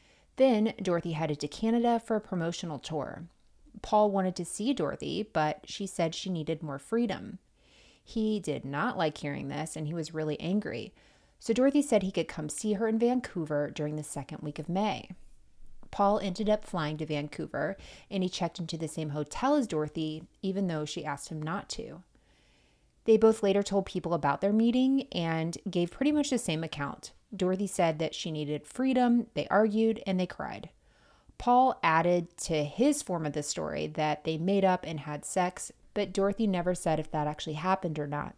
Then Dorothy headed to Canada for a promotional tour. Paul wanted to see Dorothy, but she said she needed more freedom. He did not like hearing this, and he was really angry. So Dorothy said he could come see her in Vancouver during the second week of May. Paul ended up flying to Vancouver, and he checked into the same hotel as Dorothy, even though she asked him not to. They both later told people about their meeting and gave pretty much the same account. Dorothy said that she needed freedom, they argued, and they cried. Paul added to his form of the story that they made up and had sex, but Dorothy never said if that actually happened or not.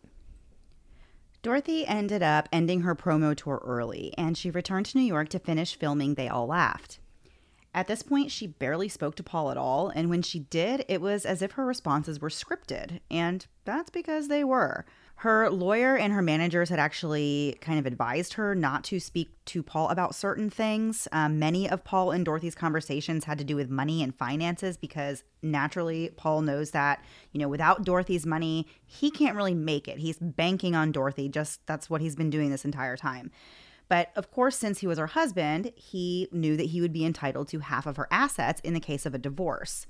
Dorothy ended up ending her promo tour early, and she returned to New York to finish filming They All Laughed. At this point, she barely spoke to Paul at all, and when she did, it was as if her responses were scripted, and that's because they were. Her lawyer and her managers had actually kind of advised her not to speak to Paul about certain things. Many of Paul and Dorothy's conversations had to do with money and finances because naturally Paul knows that, without Dorothy's money, he can't really make it. He's banking on Dorothy. That's what he's been doing this entire time. But of course, since he was her husband, he knew that he would be entitled to half of her assets in the case of a divorce.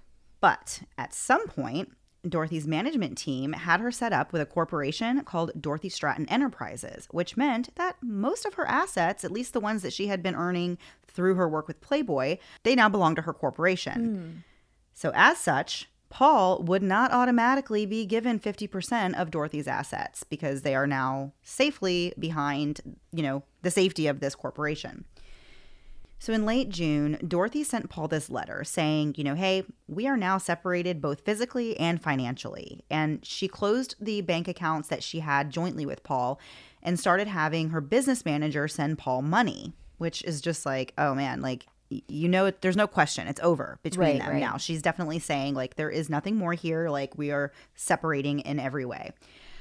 But at some point, Dorothy's management team had her set up with a corporation called Dorothy Stratton Enterprises, which meant that most of her assets, at least the ones that she had been earning through her work with Playboy, they now belong to her corporation. So as such, Paul would not automatically be given 50% of Dorothy's assets because they are now safely behind, the safety of this corporation. So in late June, Dorothy sent Paul this letter saying, hey, we are now separated both physically and financially. And she closed the bank accounts that she had jointly with Paul and started having her business manager send Paul money, which is just like, oh man, there's no question. It's over between them now. She's definitely saying there is nothing more here. We are separating in every way.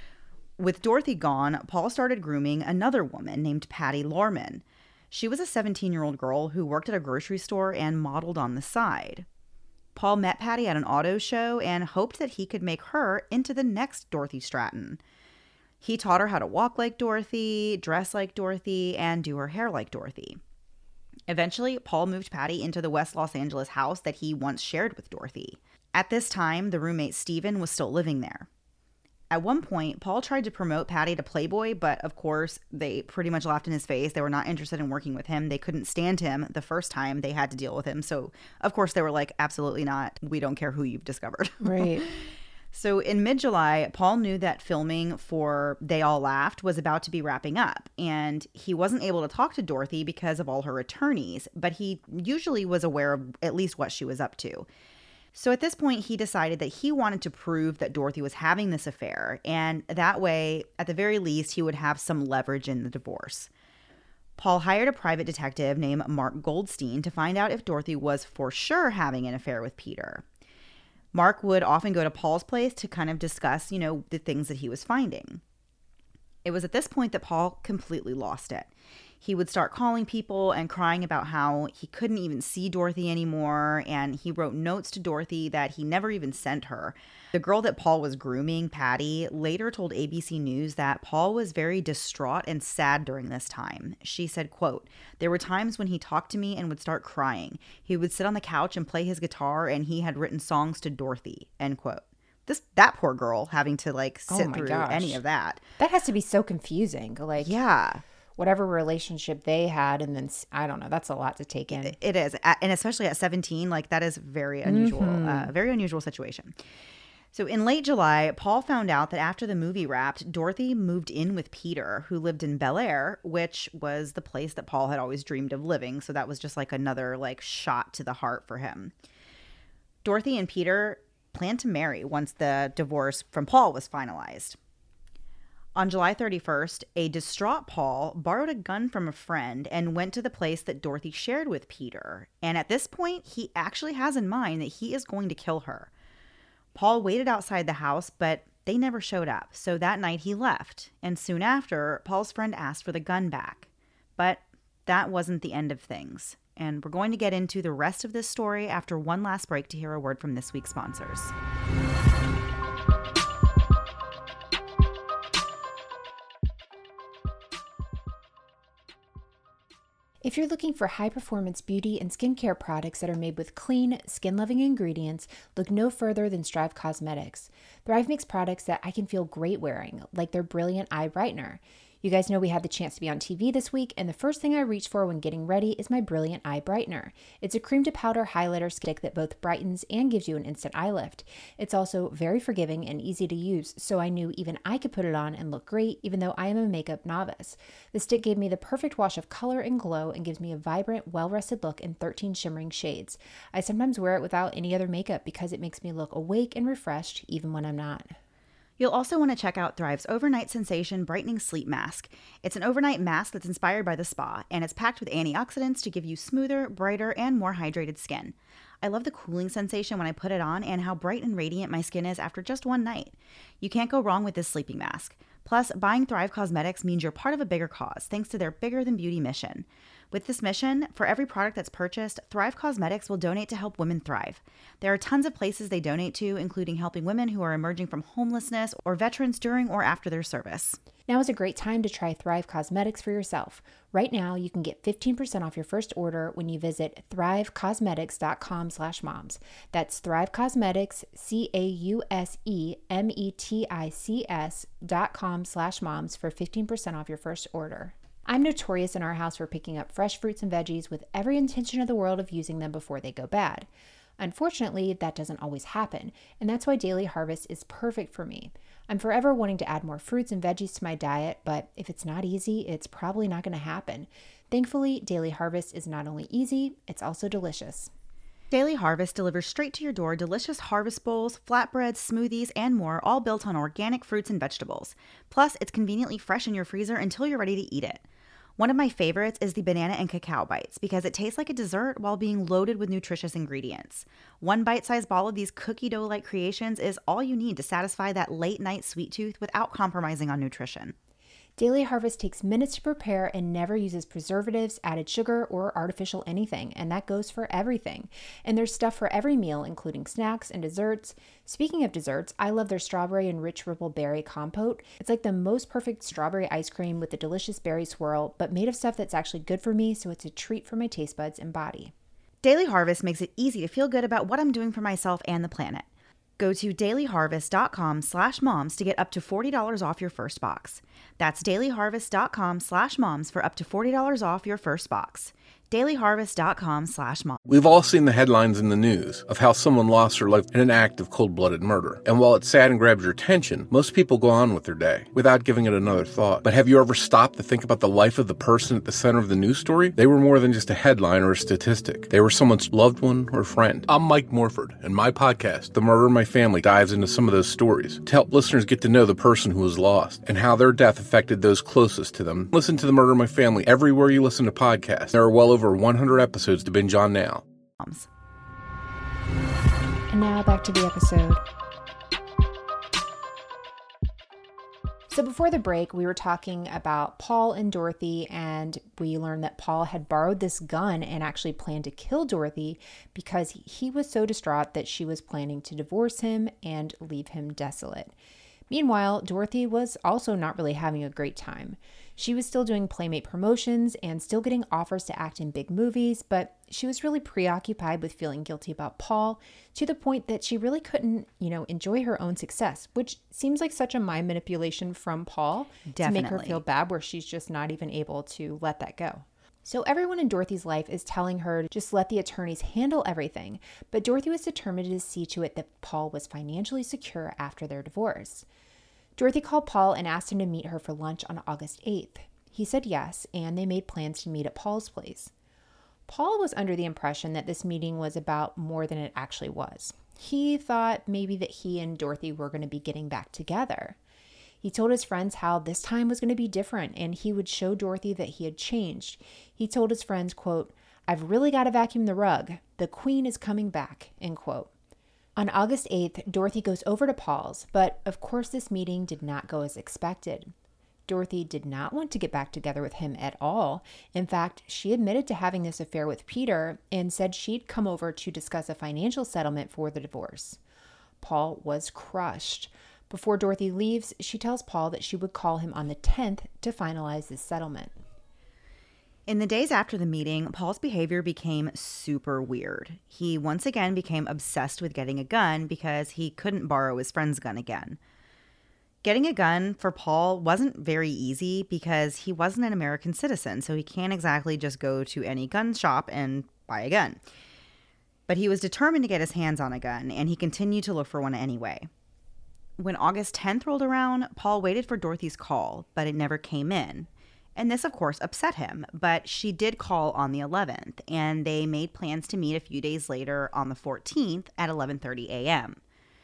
With Dorothy gone, Paul started grooming another woman named Patty Lorman. She was a 17-year-old girl who worked at a grocery store and modeled on the side. Paul met Patty at an auto show and hoped that he could make her into the next Dorothy Stratton. He taught her how to walk like Dorothy, dress like Dorothy, and do her hair like Dorothy. Eventually, Paul moved Patty into the West Los Angeles house that he once shared with Dorothy. At this time, the roommate Stephen was still living there. At one point, Paul tried to promote Patty to Playboy, but of course, they pretty much laughed in his face. They were not interested in working with him. They couldn't stand him the first time they had to deal with him. So, of course, they were like, absolutely not. We don't care who you've discovered. Right. So in mid-July, Paul knew that filming for They All Laughed was about to be wrapping up, and he wasn't able to talk to Dorothy because of all her attorneys, but he usually was aware of at least what she was up to. So at this point, he decided that he wanted to prove that Dorothy was having this affair, and that way, at the very least, he would have some leverage in the divorce. Paul hired a private detective named Mark Goldstein to find out if Dorothy was for sure having an affair with Peter. Mark would often go to Paul's place to kind of discuss, the things that he was finding. It was at this point that Paul completely lost it. He would start calling people and crying about how he couldn't even see Dorothy anymore, and he wrote notes to Dorothy that he never even sent her. The girl that Paul was grooming, Patty, later told ABC News that Paul was very distraught and sad during this time. She said, quote, "There were times when he talked to me and would start crying. He would sit on the couch and play his guitar, and he had written songs to Dorothy," end quote. That poor girl having to sit through any of that. That has to be so confusing. Yeah. Whatever relationship they had, and then I don't know, that's a lot to take in. It is, and especially at 17, that is very unusual, very unusual situation. So in late July, Paul found out that after the movie wrapped, Dorothy moved in with Peter, who lived in Bel Air, which was the place that Paul had always dreamed of living. So that was just another shot to the heart for him. Dorothy and Peter planned to marry once the divorce from Paul was finalized. On July 31st, a distraught Paul borrowed a gun from a friend and went to the place that Dorothy shared with Peter. And at this point, he actually has in mind that he is going to kill her. Paul waited outside the house, but they never showed up. So that night he left. And soon after, Paul's friend asked for the gun back. But that wasn't the end of things. And we're going to get into the rest of this story after one last break to hear a word from this week's sponsors. If you're looking for high-performance beauty and skincare products that are made with clean, skin-loving ingredients, look no further than Strive Cosmetics. Thrive makes products that I can feel great wearing, like their Brilliant Eye Brightener. You guys know we had the chance to be on TV this week, and the first thing I reach for when getting ready is my Brilliant Eye Brightener. It's a cream-to-powder highlighter stick that both brightens and gives you an instant eye lift. It's also very forgiving and easy to use, so I knew even I could put it on and look great, even though I am a makeup novice. The stick gave me the perfect wash of color and glow and gives me a vibrant, well-rested look in 13 shimmering shades. I sometimes wear it without any other makeup because it makes me look awake and refreshed, even when I'm not. You'll also want to check out Thrive's Overnight Sensation Brightening Sleep Mask. It's an overnight mask that's inspired by the spa, and it's packed with antioxidants to give you smoother, brighter, and more hydrated skin. I love the cooling sensation when I put it on and how bright and radiant my skin is after just one night. You can't go wrong with this sleeping mask. Plus, buying Thrive Causemetics means you're part of a bigger cause, thanks to their Bigger Than Beauty mission. With this mission, for every product that's purchased, Thrive Causemetics will donate to help women thrive. There are tons of places they donate to, including helping women who are emerging from homelessness or veterans during or after their service. Now is a great time to try Thrive Causemetics for yourself. Right now, you can get 15% off your first order when you visit thrivecausemetics.com/moms. That's Thrive Causemetics, CAUSEMETICS.com/moms for 15% off your first order. I'm notorious in our house for picking up fresh fruits and veggies with every intention of the world of using them before they go bad. Unfortunately, that doesn't always happen, and that's why Daily Harvest is perfect for me. I'm forever wanting to add more fruits and veggies to my diet, but if it's not easy, it's probably not going to happen. Thankfully, Daily Harvest is not only easy, it's also delicious. Daily Harvest delivers straight to your door delicious harvest bowls, flatbreads, smoothies, and more, all built on organic fruits and vegetables. Plus, it's conveniently fresh in your freezer until you're ready to eat it. One of my favorites is the banana and cacao bites because it tastes like a dessert while being loaded with nutritious ingredients. One bite-sized ball of these cookie dough-like creations is all you need to satisfy that late-night sweet tooth without compromising on nutrition. Daily Harvest takes minutes to prepare and never uses preservatives, added sugar, or artificial anything, and that goes for everything. And there's stuff for every meal, including snacks and desserts. Speaking of desserts, I love their strawberry and rich ripple berry compote. It's like the most perfect strawberry ice cream with a delicious berry swirl, but made of stuff that's actually good for me, so it's a treat for my taste buds and body. Daily Harvest makes it easy to feel good about what I'm doing for myself and the planet. Go to dailyharvest.com/moms to get up to $40 off your first box. That's dailyharvest.com/moms for up to $40 off your first box. dailyharvest.com/moms. We've all seen the headlines in the news of how someone lost their life in an act of cold-blooded murder. And while it's sad and grabs your attention, most people go on with their day without giving it another thought. But have you ever stopped to think about the life of the person at the center of the news story? They were more than just a headline or a statistic. They were someone's loved one or friend. I'm Mike Morford, and my podcast, The Murder in My Family, dives into some of those stories to help listeners get to know the person who was lost and how their death affected those closest to them. Listen to The Murder in My Family everywhere you listen to podcasts. There are well over 100 episodes to binge on now. And now back to the episode. So before the break, we were talking about Paul and Dorothy, and we learned that Paul had borrowed this gun and actually planned to kill Dorothy because he was so distraught that she was planning to divorce him and leave him desolate. Meanwhile, Dorothy was also not really having a great time. She was still doing Playmate promotions and still getting offers to act in big movies, but she was really preoccupied with feeling guilty about Paul to the point that she really couldn't, enjoy her own success, which seems like such a mind manipulation from Paul to make her feel bad, where she's just not even able to let that go. So everyone in Dorothy's life is telling her to just let the attorneys handle everything, but Dorothy was determined to see to it that Paul was financially secure after their divorce. Dorothy called Paul and asked him to meet her for lunch on August 8th. He said yes, and they made plans to meet at Paul's place. Paul was under the impression that this meeting was about more than it actually was. He thought maybe that he and Dorothy were going to be getting back together. He told his friends how this time was going to be different and he would show Dorothy that he had changed. He told his friends, quote, "I've really got to vacuum the rug. The queen is coming back," end quote. On August 8th, Dorothy goes over to Paul's, but of course this meeting did not go as expected. Dorothy did not want to get back together with him at all. In fact, she admitted to having this affair with Peter and said she'd come over to discuss a financial settlement for the divorce. Paul was crushed. Before Dorothy leaves, she tells Paul that she would call him on the 10th to finalize this settlement. In the days after the meeting, Paul's behavior became super weird. He once again became obsessed with getting a gun because he couldn't borrow his friend's gun again. Getting a gun for Paul wasn't very easy because he wasn't an American citizen, so he can't exactly just go to any gun shop and buy a gun. But he was determined to get his hands on a gun, and he continued to look for one anyway. When August 10th rolled around, Paul waited for Dorothy's call, but it never came in. And this, of course, upset him, but she did call on the 11th, and they made plans to meet a few days later on the 14th at 11:30 a.m.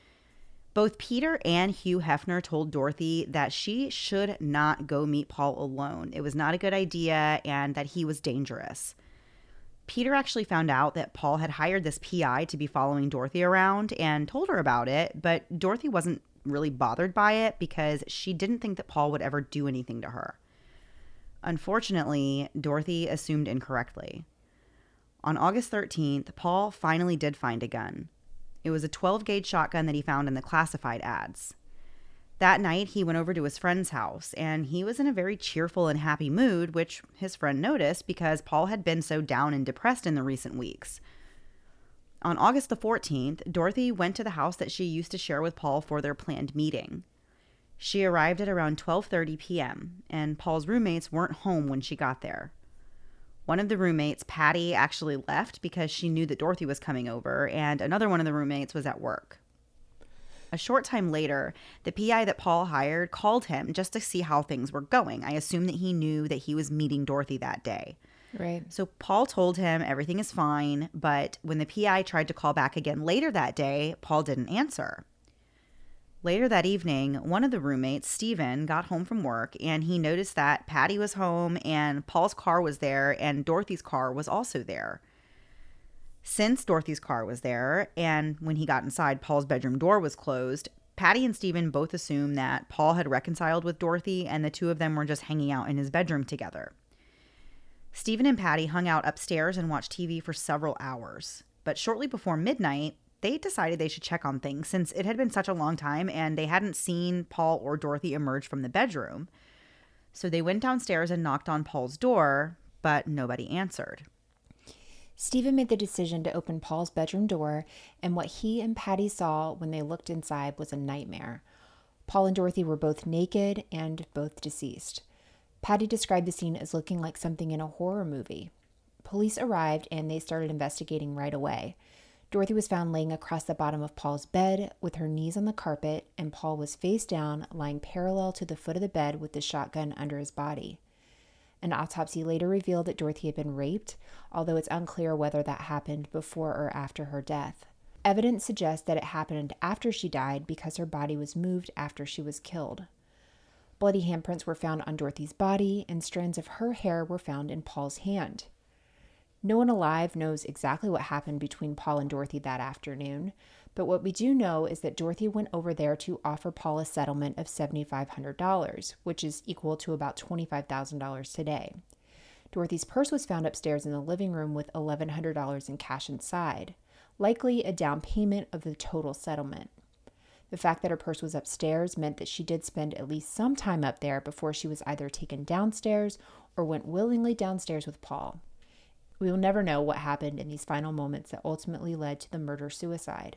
Both Peter and Hugh Hefner told Dorothy that she should not go meet Paul alone. It was not a good idea and that he was dangerous. Peter actually found out that Paul had hired this PI to be following Dorothy around and told her about it, but Dorothy wasn't really bothered by it because she didn't think that Paul would ever do anything to her. Unfortunately, Dorothy assumed incorrectly. On August 13th, Paul finally did find a gun. It was a 12-gauge shotgun that he found in the classified ads. That night, he went over to his friend's house, and he was in a very cheerful and happy mood, which his friend noticed because Paul had been so down and depressed in the recent weeks. On August the 14th, Dorothy went to the house that she used to share with Paul for their planned meeting. She arrived at around 12:30 p.m., and Paul's roommates weren't home when she got there. One of the roommates, Patty, actually left because she knew that Dorothy was coming over, and another one of the roommates was at work. A short time later, the PI that Paul hired called him just to see how things were going. I assume that he knew that he was meeting Dorothy that day. Right. So Paul told him everything is fine, but when the PI tried to call back again later that day, Paul didn't answer. Later that evening, one of the roommates, Stephen, got home from work and he noticed that Patty was home and Paul's car was there and Dorothy's car was also there. Since Dorothy's car was there and when he got inside, Paul's bedroom door was closed, Patty and Stephen both assumed that Paul had reconciled with Dorothy and the two of them were just hanging out in his bedroom together. Stephen and Patty hung out upstairs and watched TV for several hours. But shortly before midnight, they decided they should check on things since it had been such a long time and they hadn't seen Paul or Dorothy emerge from the bedroom. So they went downstairs and knocked on Paul's door, but nobody answered. Stephen made the decision to open Paul's bedroom door, and what he and Patty saw when they looked inside was a nightmare. Paul and Dorothy were both naked and both deceased. Patty described the scene as looking like something in a horror movie. Police arrived and they started investigating right away. Dorothy was found laying across the bottom of Paul's bed with her knees on the carpet, and Paul was face down, lying parallel to the foot of the bed with the shotgun under his body. An autopsy later revealed that Dorothy had been raped, although it's unclear whether that happened before or after her death. Evidence suggests that it happened after she died because her body was moved after she was killed. Bloody handprints were found on Dorothy's body, and strands of her hair were found in Paul's hand. No one alive knows exactly what happened between Paul and Dorothy that afternoon, but what we do know is that Dorothy went over there to offer Paul a settlement of $7,500, which is equal to about $25,000 today. Dorothy's purse was found upstairs in the living room with $1,100 in cash inside, likely a down payment of the total settlement. The fact that her purse was upstairs meant that she did spend at least some time up there before she was either taken downstairs or went willingly downstairs with Paul. We will never know what happened in these final moments that ultimately led to the murder-suicide.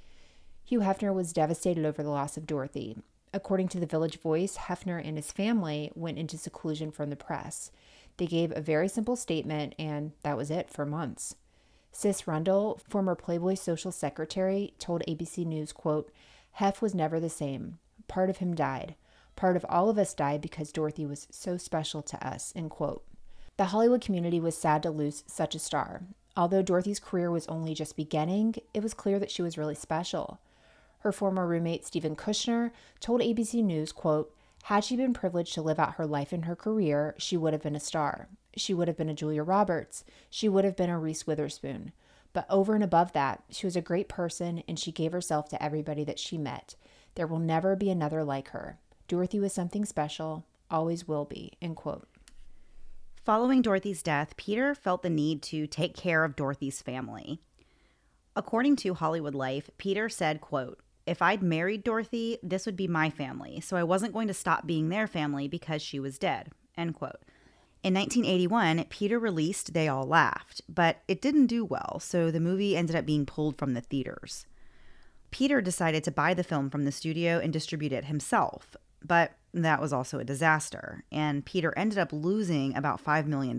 Hugh Hefner was devastated over the loss of Dorothy. According to the Village Voice, Hefner and his family went into seclusion from the press. They gave a very simple statement, and that was it for months. Sis Rundle, former Playboy social secretary, told ABC News, quote, "Hef was never the same. Part of him died. Part of all of us died because Dorothy was so special to us," end quote. The Hollywood community was sad to lose such a star. Although Dorothy's career was only just beginning, it was clear that she was really special. Her former roommate, Stephen Kushner, told ABC News, quote, "Had she been privileged to live out her life in her career, she would have been a star. She would have been a Julia Roberts. She would have been a Reese Witherspoon. But over and above that, she was a great person and she gave herself to everybody that she met. There will never be another like her. Dorothy was something special, always will be," end quote. Following Dorothy's death, Peter felt the need to take care of Dorothy's family. According to Hollywood Life, Peter said, quote, "If I'd married Dorothy, this would be my family, so I wasn't going to stop being their family because she was dead," end quote. In 1981, Peter released They All Laughed, but it didn't do well, so the movie ended up being pulled from the theaters. Peter decided to buy the film from the studio and distribute it himself, but that was also a disaster, and Peter ended up losing about $5 million.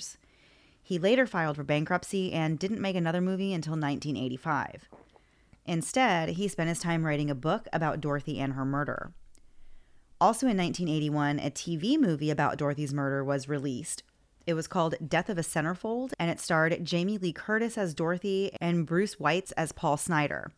He later filed for bankruptcy and didn't make another movie until 1985. Instead, he spent his time writing a book about Dorothy and her murder. Also in 1981, a TV movie about Dorothy's murder was released. It was called Death of a Centerfold, and it starred Jamie Lee Curtis as Dorothy and Bruce Weitz as Paul Snider.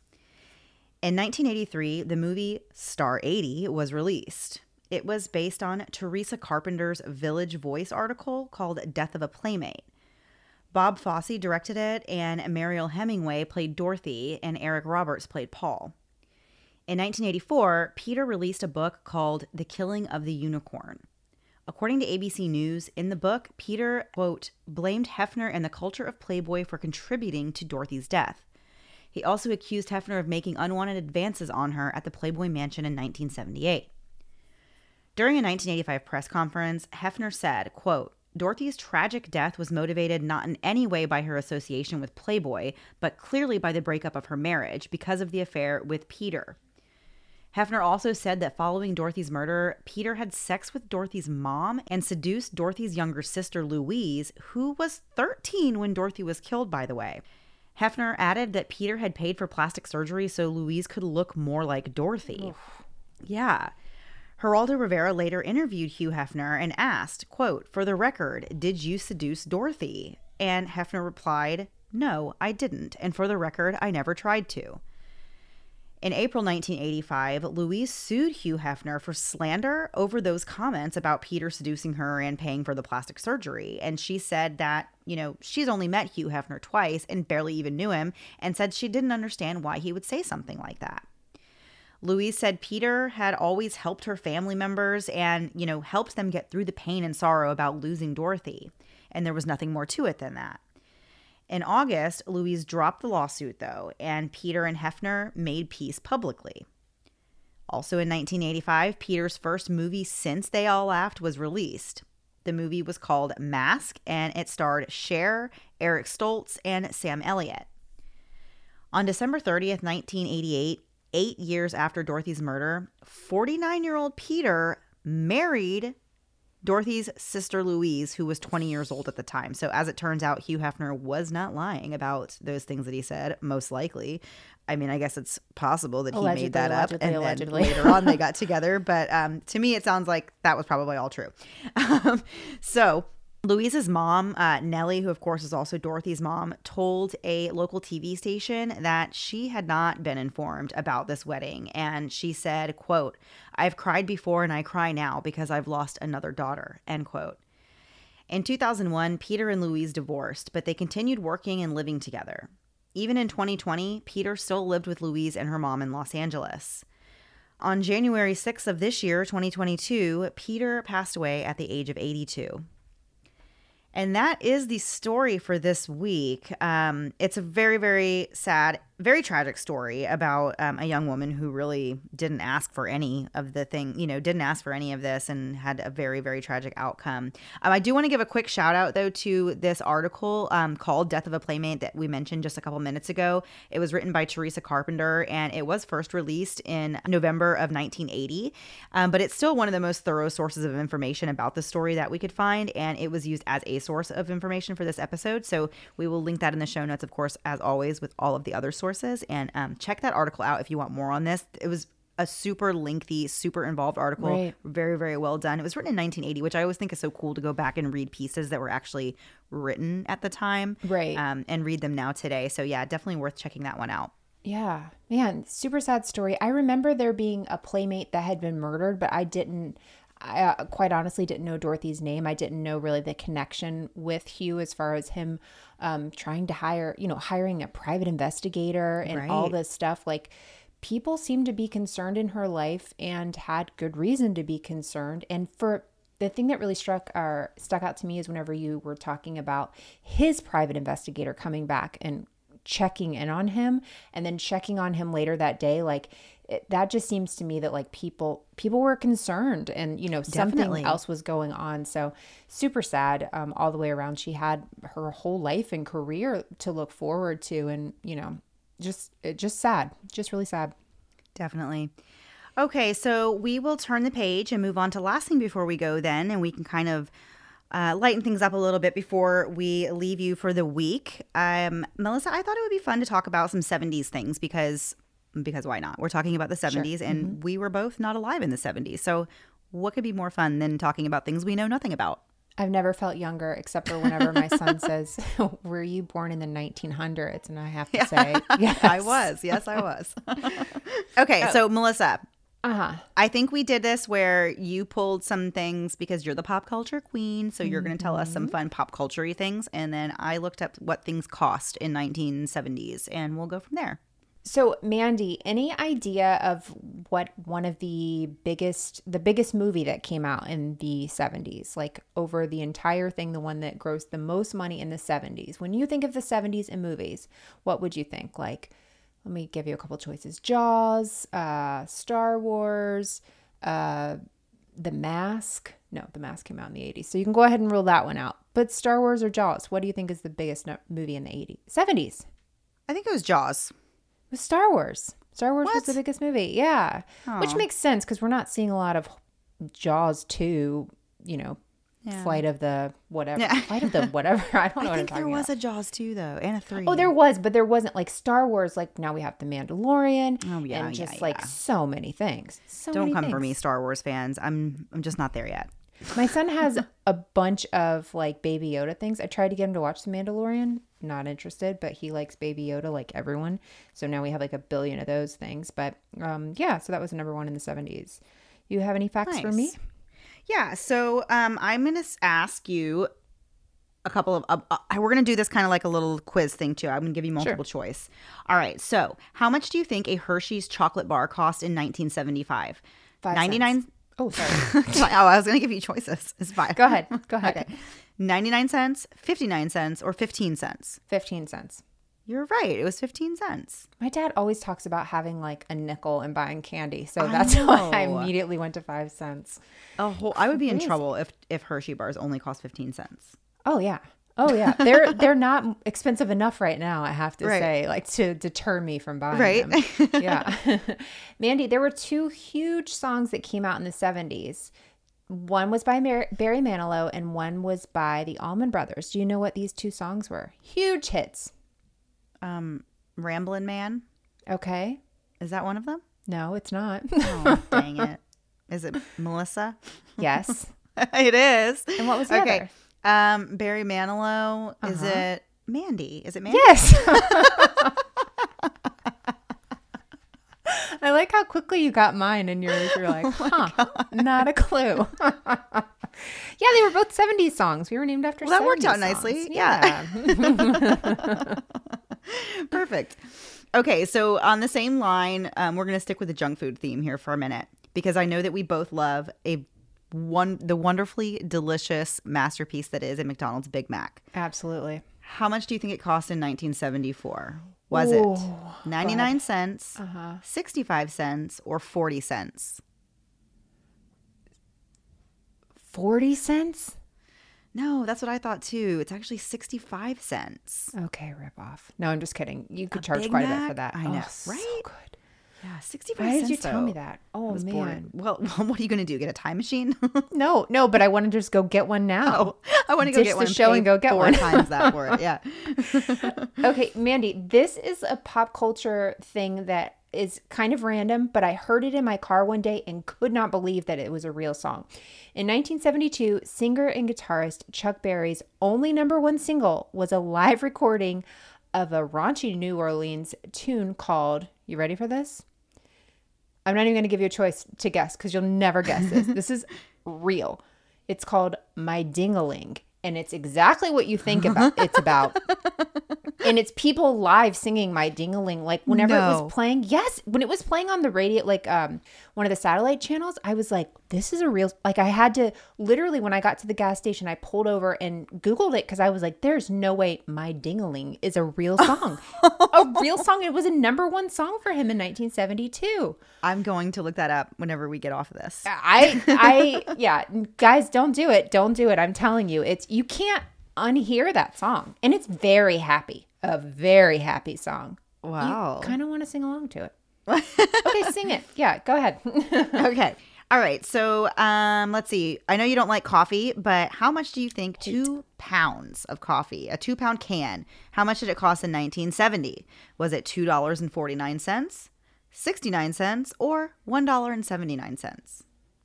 In 1983, the movie Star 80 was released. It was based on Teresa Carpenter's Village Voice article called Death of a Playmate. Bob Fosse directed it, and Mariel Hemingway played Dorothy, and Eric Roberts played Paul. In 1984, Peter released a book called The Killing of the Unicorn. According to ABC News, in the book, Peter, quote, blamed Hefner and the culture of Playboy for contributing to Dorothy's death. He also accused Hefner of making unwanted advances on her at the Playboy Mansion in 1978. During a 1985 press conference, Hefner said, quote, Dorothy's tragic death was motivated not in any way by her association with Playboy, but clearly by the breakup of her marriage because of the affair with Peter. Hefner also said that following Dorothy's murder, Peter had sex with Dorothy's mom and seduced Dorothy's younger sister, Louise, who was 13 when Dorothy was killed, by the way. Hefner added that Peter had paid for plastic surgery so Louise could look more like Dorothy. Oof. Yeah. Geraldo Rivera later interviewed Hugh Hefner and asked, quote, for the record, did you seduce Dorothy? And Hefner replied, no, I didn't. And for the record, I never tried to. In April 1985, Louise sued Hugh Hefner for slander over those comments about Peter seducing her and paying for the plastic surgery. And she said that, she's only met Hugh Hefner twice and barely even knew him, and said she didn't understand why he would say something like that. Louise said Peter had always helped her family members and, helped them get through the pain and sorrow about losing Dorothy. And there was nothing more to it than that. In August, Louise dropped the lawsuit, though, and Peter and Hefner made peace publicly. Also in 1985, Peter's first movie since They All Laughed was released. The movie was called Mask, and it starred Cher, Eric Stoltz, and Sam Elliott. On December 30th, 1988, 8 years after Dorothy's murder, 49-year-old Peter married Dorothy's sister Louise, who was 20 years old at the time. So as it turns out, Hugh Hefner was not lying about those things that he said, most likely. I mean, I guess it's possible that he made that up and then later on they got together. But to me, it sounds like that was probably all true. So Louise's mom, Nellie, who of course is also Dorothy's mom, told a local TV station that she had not been informed about this wedding. And she said, quote, I've cried before and I cry now because I've lost another daughter, end quote. In 2001, Peter and Louise divorced, but they continued working and living together. Even in 2020, Peter still lived with Louise and her mom in Los Angeles. On January 6th of this year, 2022, Peter passed away at the age of 82. And that is the story for this week. It's a very, very sad, very tragic story about a young woman who really didn't ask for any of the didn't ask for any of this and had a very, very tragic outcome. I do want to give a quick shout out, though, to this article called Death of a Playmate that we mentioned just a couple minutes ago. It was written by Teresa Carpenter, and it was first released in November of 1980. But it's still one of the most thorough sources of information about the story that we could find, and it was used as a source of information for this episode. So we will link that in the show notes, of course, as always, with all of the other sources. And check that article out if you want more on this. It was a super lengthy, super involved article. Right. Very, very well done. It was written in 1980, which I always think is so cool to go back and read pieces that were actually written at the time. Right. And read them now today. So yeah, definitely worth checking that one out. Yeah, man, super sad story. I remember there being a playmate that had been murdered, but I quite honestly didn't know Dorothy's name. I didn't know really the connection with Hugh as far as him trying to hiring a private investigator and right. all this stuff. Like, people seemed to be concerned in her life and had good reason to be concerned. And for the thing that really stuck out to me is whenever you were talking about his private investigator coming back and checking in on him and then checking on him later that day, that just seems to me that like people were concerned and something else was going on. So super sad all the way around. She had her whole life and career to look forward to, and just sad, just really sad. Definitely. Okay, so we will turn the page and move on to last thing before we go then, and we can kind of lighten things up a little bit before we leave you for the week. Melissa, I thought it would be fun to talk about some 70s things because why not? We're talking about the 70s, sure. And we were both not alive in the 70s. So what could be more fun than talking about things we know nothing about? I've never felt younger except for whenever my son says, were you born in the 1900s? And I have to say, yes. I was. Yes, I was. Okay, so Melissa, I think we did this where you pulled some things because you're the pop culture queen. So you're going to tell us some fun pop culture-y things. And then I looked up what things cost in 1970s and we'll go from there. So, Mandy, any idea of what one of the biggest movie that came out in the 70s, like over the entire thing, the one that grossed the most money in the 70s? When you think of the 70s and movies, what would you think? Like, let me give you a couple choices. Jaws, Star Wars, The Mask. No, The Mask came out in the 80s. So you can go ahead and rule that one out. But Star Wars or Jaws, what do you think is the biggest movie in the 70s? I think it was Jaws. It was Star Wars. Star Wars What? was the biggest movie. Yeah. Oh. Which makes sense because we're not seeing a lot of Jaws 2, Flight of the whatever. Yeah. Flight of the whatever. I don't know I what I'm think talking there was about. a Jaws 2 though, and a 3. Oh, there was, but there wasn't like Star Wars. Like now we have The Mandalorian and just yeah. like so many things. Don't come for me, Star Wars fans. I'm just not there yet. My son has a bunch of like Baby Yoda things. I tried to get him to watch The Mandalorian. Not interested, but he likes Baby Yoda like everyone. So now we have like 1 billion of those things. But yeah, so that was number 1 in the 70s. You have any facts for me? Yeah, so I'm going to ask you a couple of we're going to do this kind of like a little quiz thing too. I'm going to give you multiple choice. All right, so how much do you think a Hershey's chocolate bar cost in 1975? 99 cents. Oh, sorry. I was going to give you choices. It's fine. Go ahead. Okay. 99 cents, 59 cents, or 15 cents? 15 cents. You're right. It was 15 cents. My dad always talks about having like a nickel and buying candy. So I that's why I know. immediately went to 5 cents. I would be in trouble if Hershey bars only cost 15 cents. Oh, yeah. Oh, yeah. They're not expensive enough right now, I have to say, like to deter me from buying them. Yeah. Mandy, there were 2 huge songs that came out in the 70s. One was by Barry Manilow and one was by the Allman Brothers. Do you know what these 2 songs were? Huge hits. Ramblin' Man. Okay. Is that one of them? No, it's not. Oh, dang it. Is it Melissa? Yes. It is. And what was the other? Barry Manilow. Is it Mandy? Is it Mandy? Yes. I like how quickly you got mine and yours. You're like, not a clue. Yeah, they were both 70s songs. We were named after 70s That worked out songs. nicely. Yeah. Perfect. Okay, so on the same line, we're going to stick with the junk food theme here for a minute because I know that we both love the wonderfully delicious masterpiece that is a McDonald's Big Mac. Absolutely. How much do you think it cost in 1974? Was it 99 cents, 65 cents, or 40 cents? 40 cents? No, that's what I thought too. It's actually 65 cents. Okay, rip off. No, I'm just kidding. You could A charge Big quite a bit Mac? for that. I know, right? So good. Yeah, 65 Why cents. did you tell me though. that? Oh, I was man. bored. Well, what are you going to do? Get a time machine? No, but I want to just go get one now. I want to go Ditch get the one. show and go get 4 one. times that for it. Yeah. Okay, Mandy, this is a pop culture thing that is kind of random, but I heard it in my car one day and could not believe that it was a real song. In 1972, singer and guitarist Chuck Berry's only #1 single was a live recording of a raunchy New Orleans tune called, you ready for this? I'm not even going to give you a choice to guess because you'll never guess this. This is real. It's called My Ding-a-Ling. And it's exactly what you think it's about. And it's people live singing My Ding-a-Ling. Like whenever it was playing. Yes. When it was playing on the radio, like one of the satellite channels, I was like, this is a real, like I had to literally, when I got to the gas station, I pulled over and Googled it because I was like, there's no way My Ding-a-Ling is a real song. A real song. It was a #1 song for him in 1972. I'm going to look that up whenever we get off of this. Yeah, guys, don't do it. Don't do it. I'm telling you, you can't unhear that song. And it's very happy. A very happy song. Wow. You kind of want to sing along to it. Okay, sing it. Yeah, go ahead. Okay. All right. So let's see. I know you don't like coffee, but how much do you think 2 pounds of coffee, a 2-pound can, how much did it cost in 1970? Was it $2.49, 69 cents, or $1.79?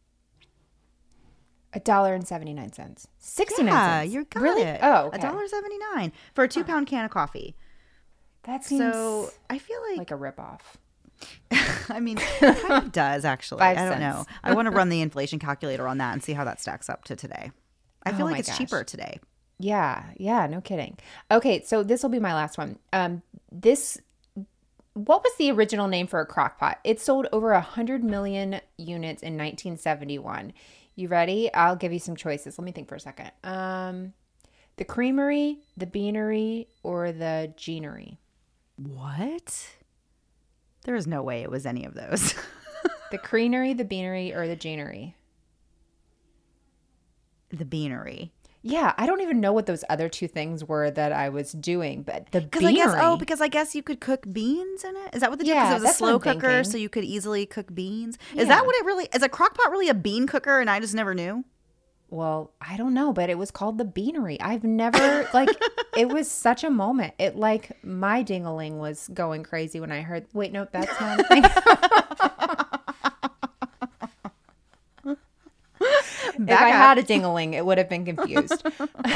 $1.79. 69 Yeah, cents. you got really? it. Oh, okay. $1.79 for a 2-pound can of coffee. That seems So I feel like a ripoff. I mean, it kind of does, actually. 5 I don't cents. know. I want to run the inflation calculator on that and see how that stacks up to today. I feel Oh like my it's gosh. cheaper today. Yeah, no kidding. Okay, so this will be my last one. What was the original name for a crock pot? It sold over 100 million units in 1971. You ready? I'll give you some choices. Let me think for a second. The Creamery, the Beanery, or the Jeanery? What? There is no way it was any of those. The Creamery, the Beanery, or the Jeanery? The Beanery. Yeah, I don't even know what those other two things were that I was doing, but the Because Beanery. I guess you could cook beans in it. Is that what the deal? Yeah, Because it was a that's what slow I'm cooker, thinking. so you could easily cook beans. Is Yeah. that what it really is? A crock pot really a bean cooker? And I just never knew. Well, I don't know, but it was called the Beanery. I've never, it was such a moment. It, my ding-a-ling was going crazy when I heard, wait, no, that's not a thing. If I had a ding-a-ling, it would have been confused.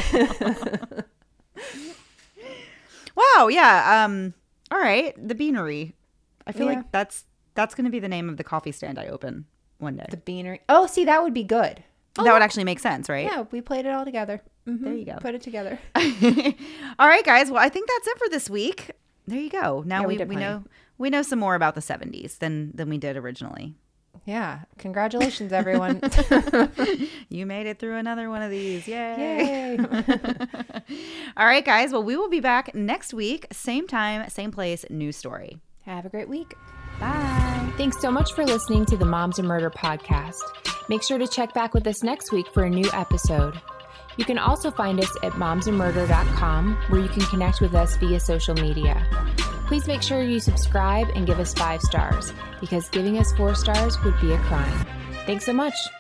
Wow, yeah. All right, the Beanery. I feel Yeah. like that's going to be the name of the coffee stand I open one day. The Beanery. Oh, see, that would be good. That would actually make sense, right? Yeah, we played it all together. Mhm. There you go. Put it together. All right, guys. Well, I think that's it for this week. There you go. Now Yeah, we we did plenty. know some more about the 70s than we did originally. Yeah. Congratulations, everyone. You made it through another one of these. Yay. Yay. All right, guys. Well, we will be back next week. Same time, same place, new story. Have a great week. Bye. Thanks so much for listening to the Moms and Murder podcast. Make sure to check back with us next week for a new episode. You can also find us at momsandmurder.com, where you can connect with us via social media. Please make sure you subscribe and give us 5 stars, because giving us 4 stars would be a crime. Thanks so much.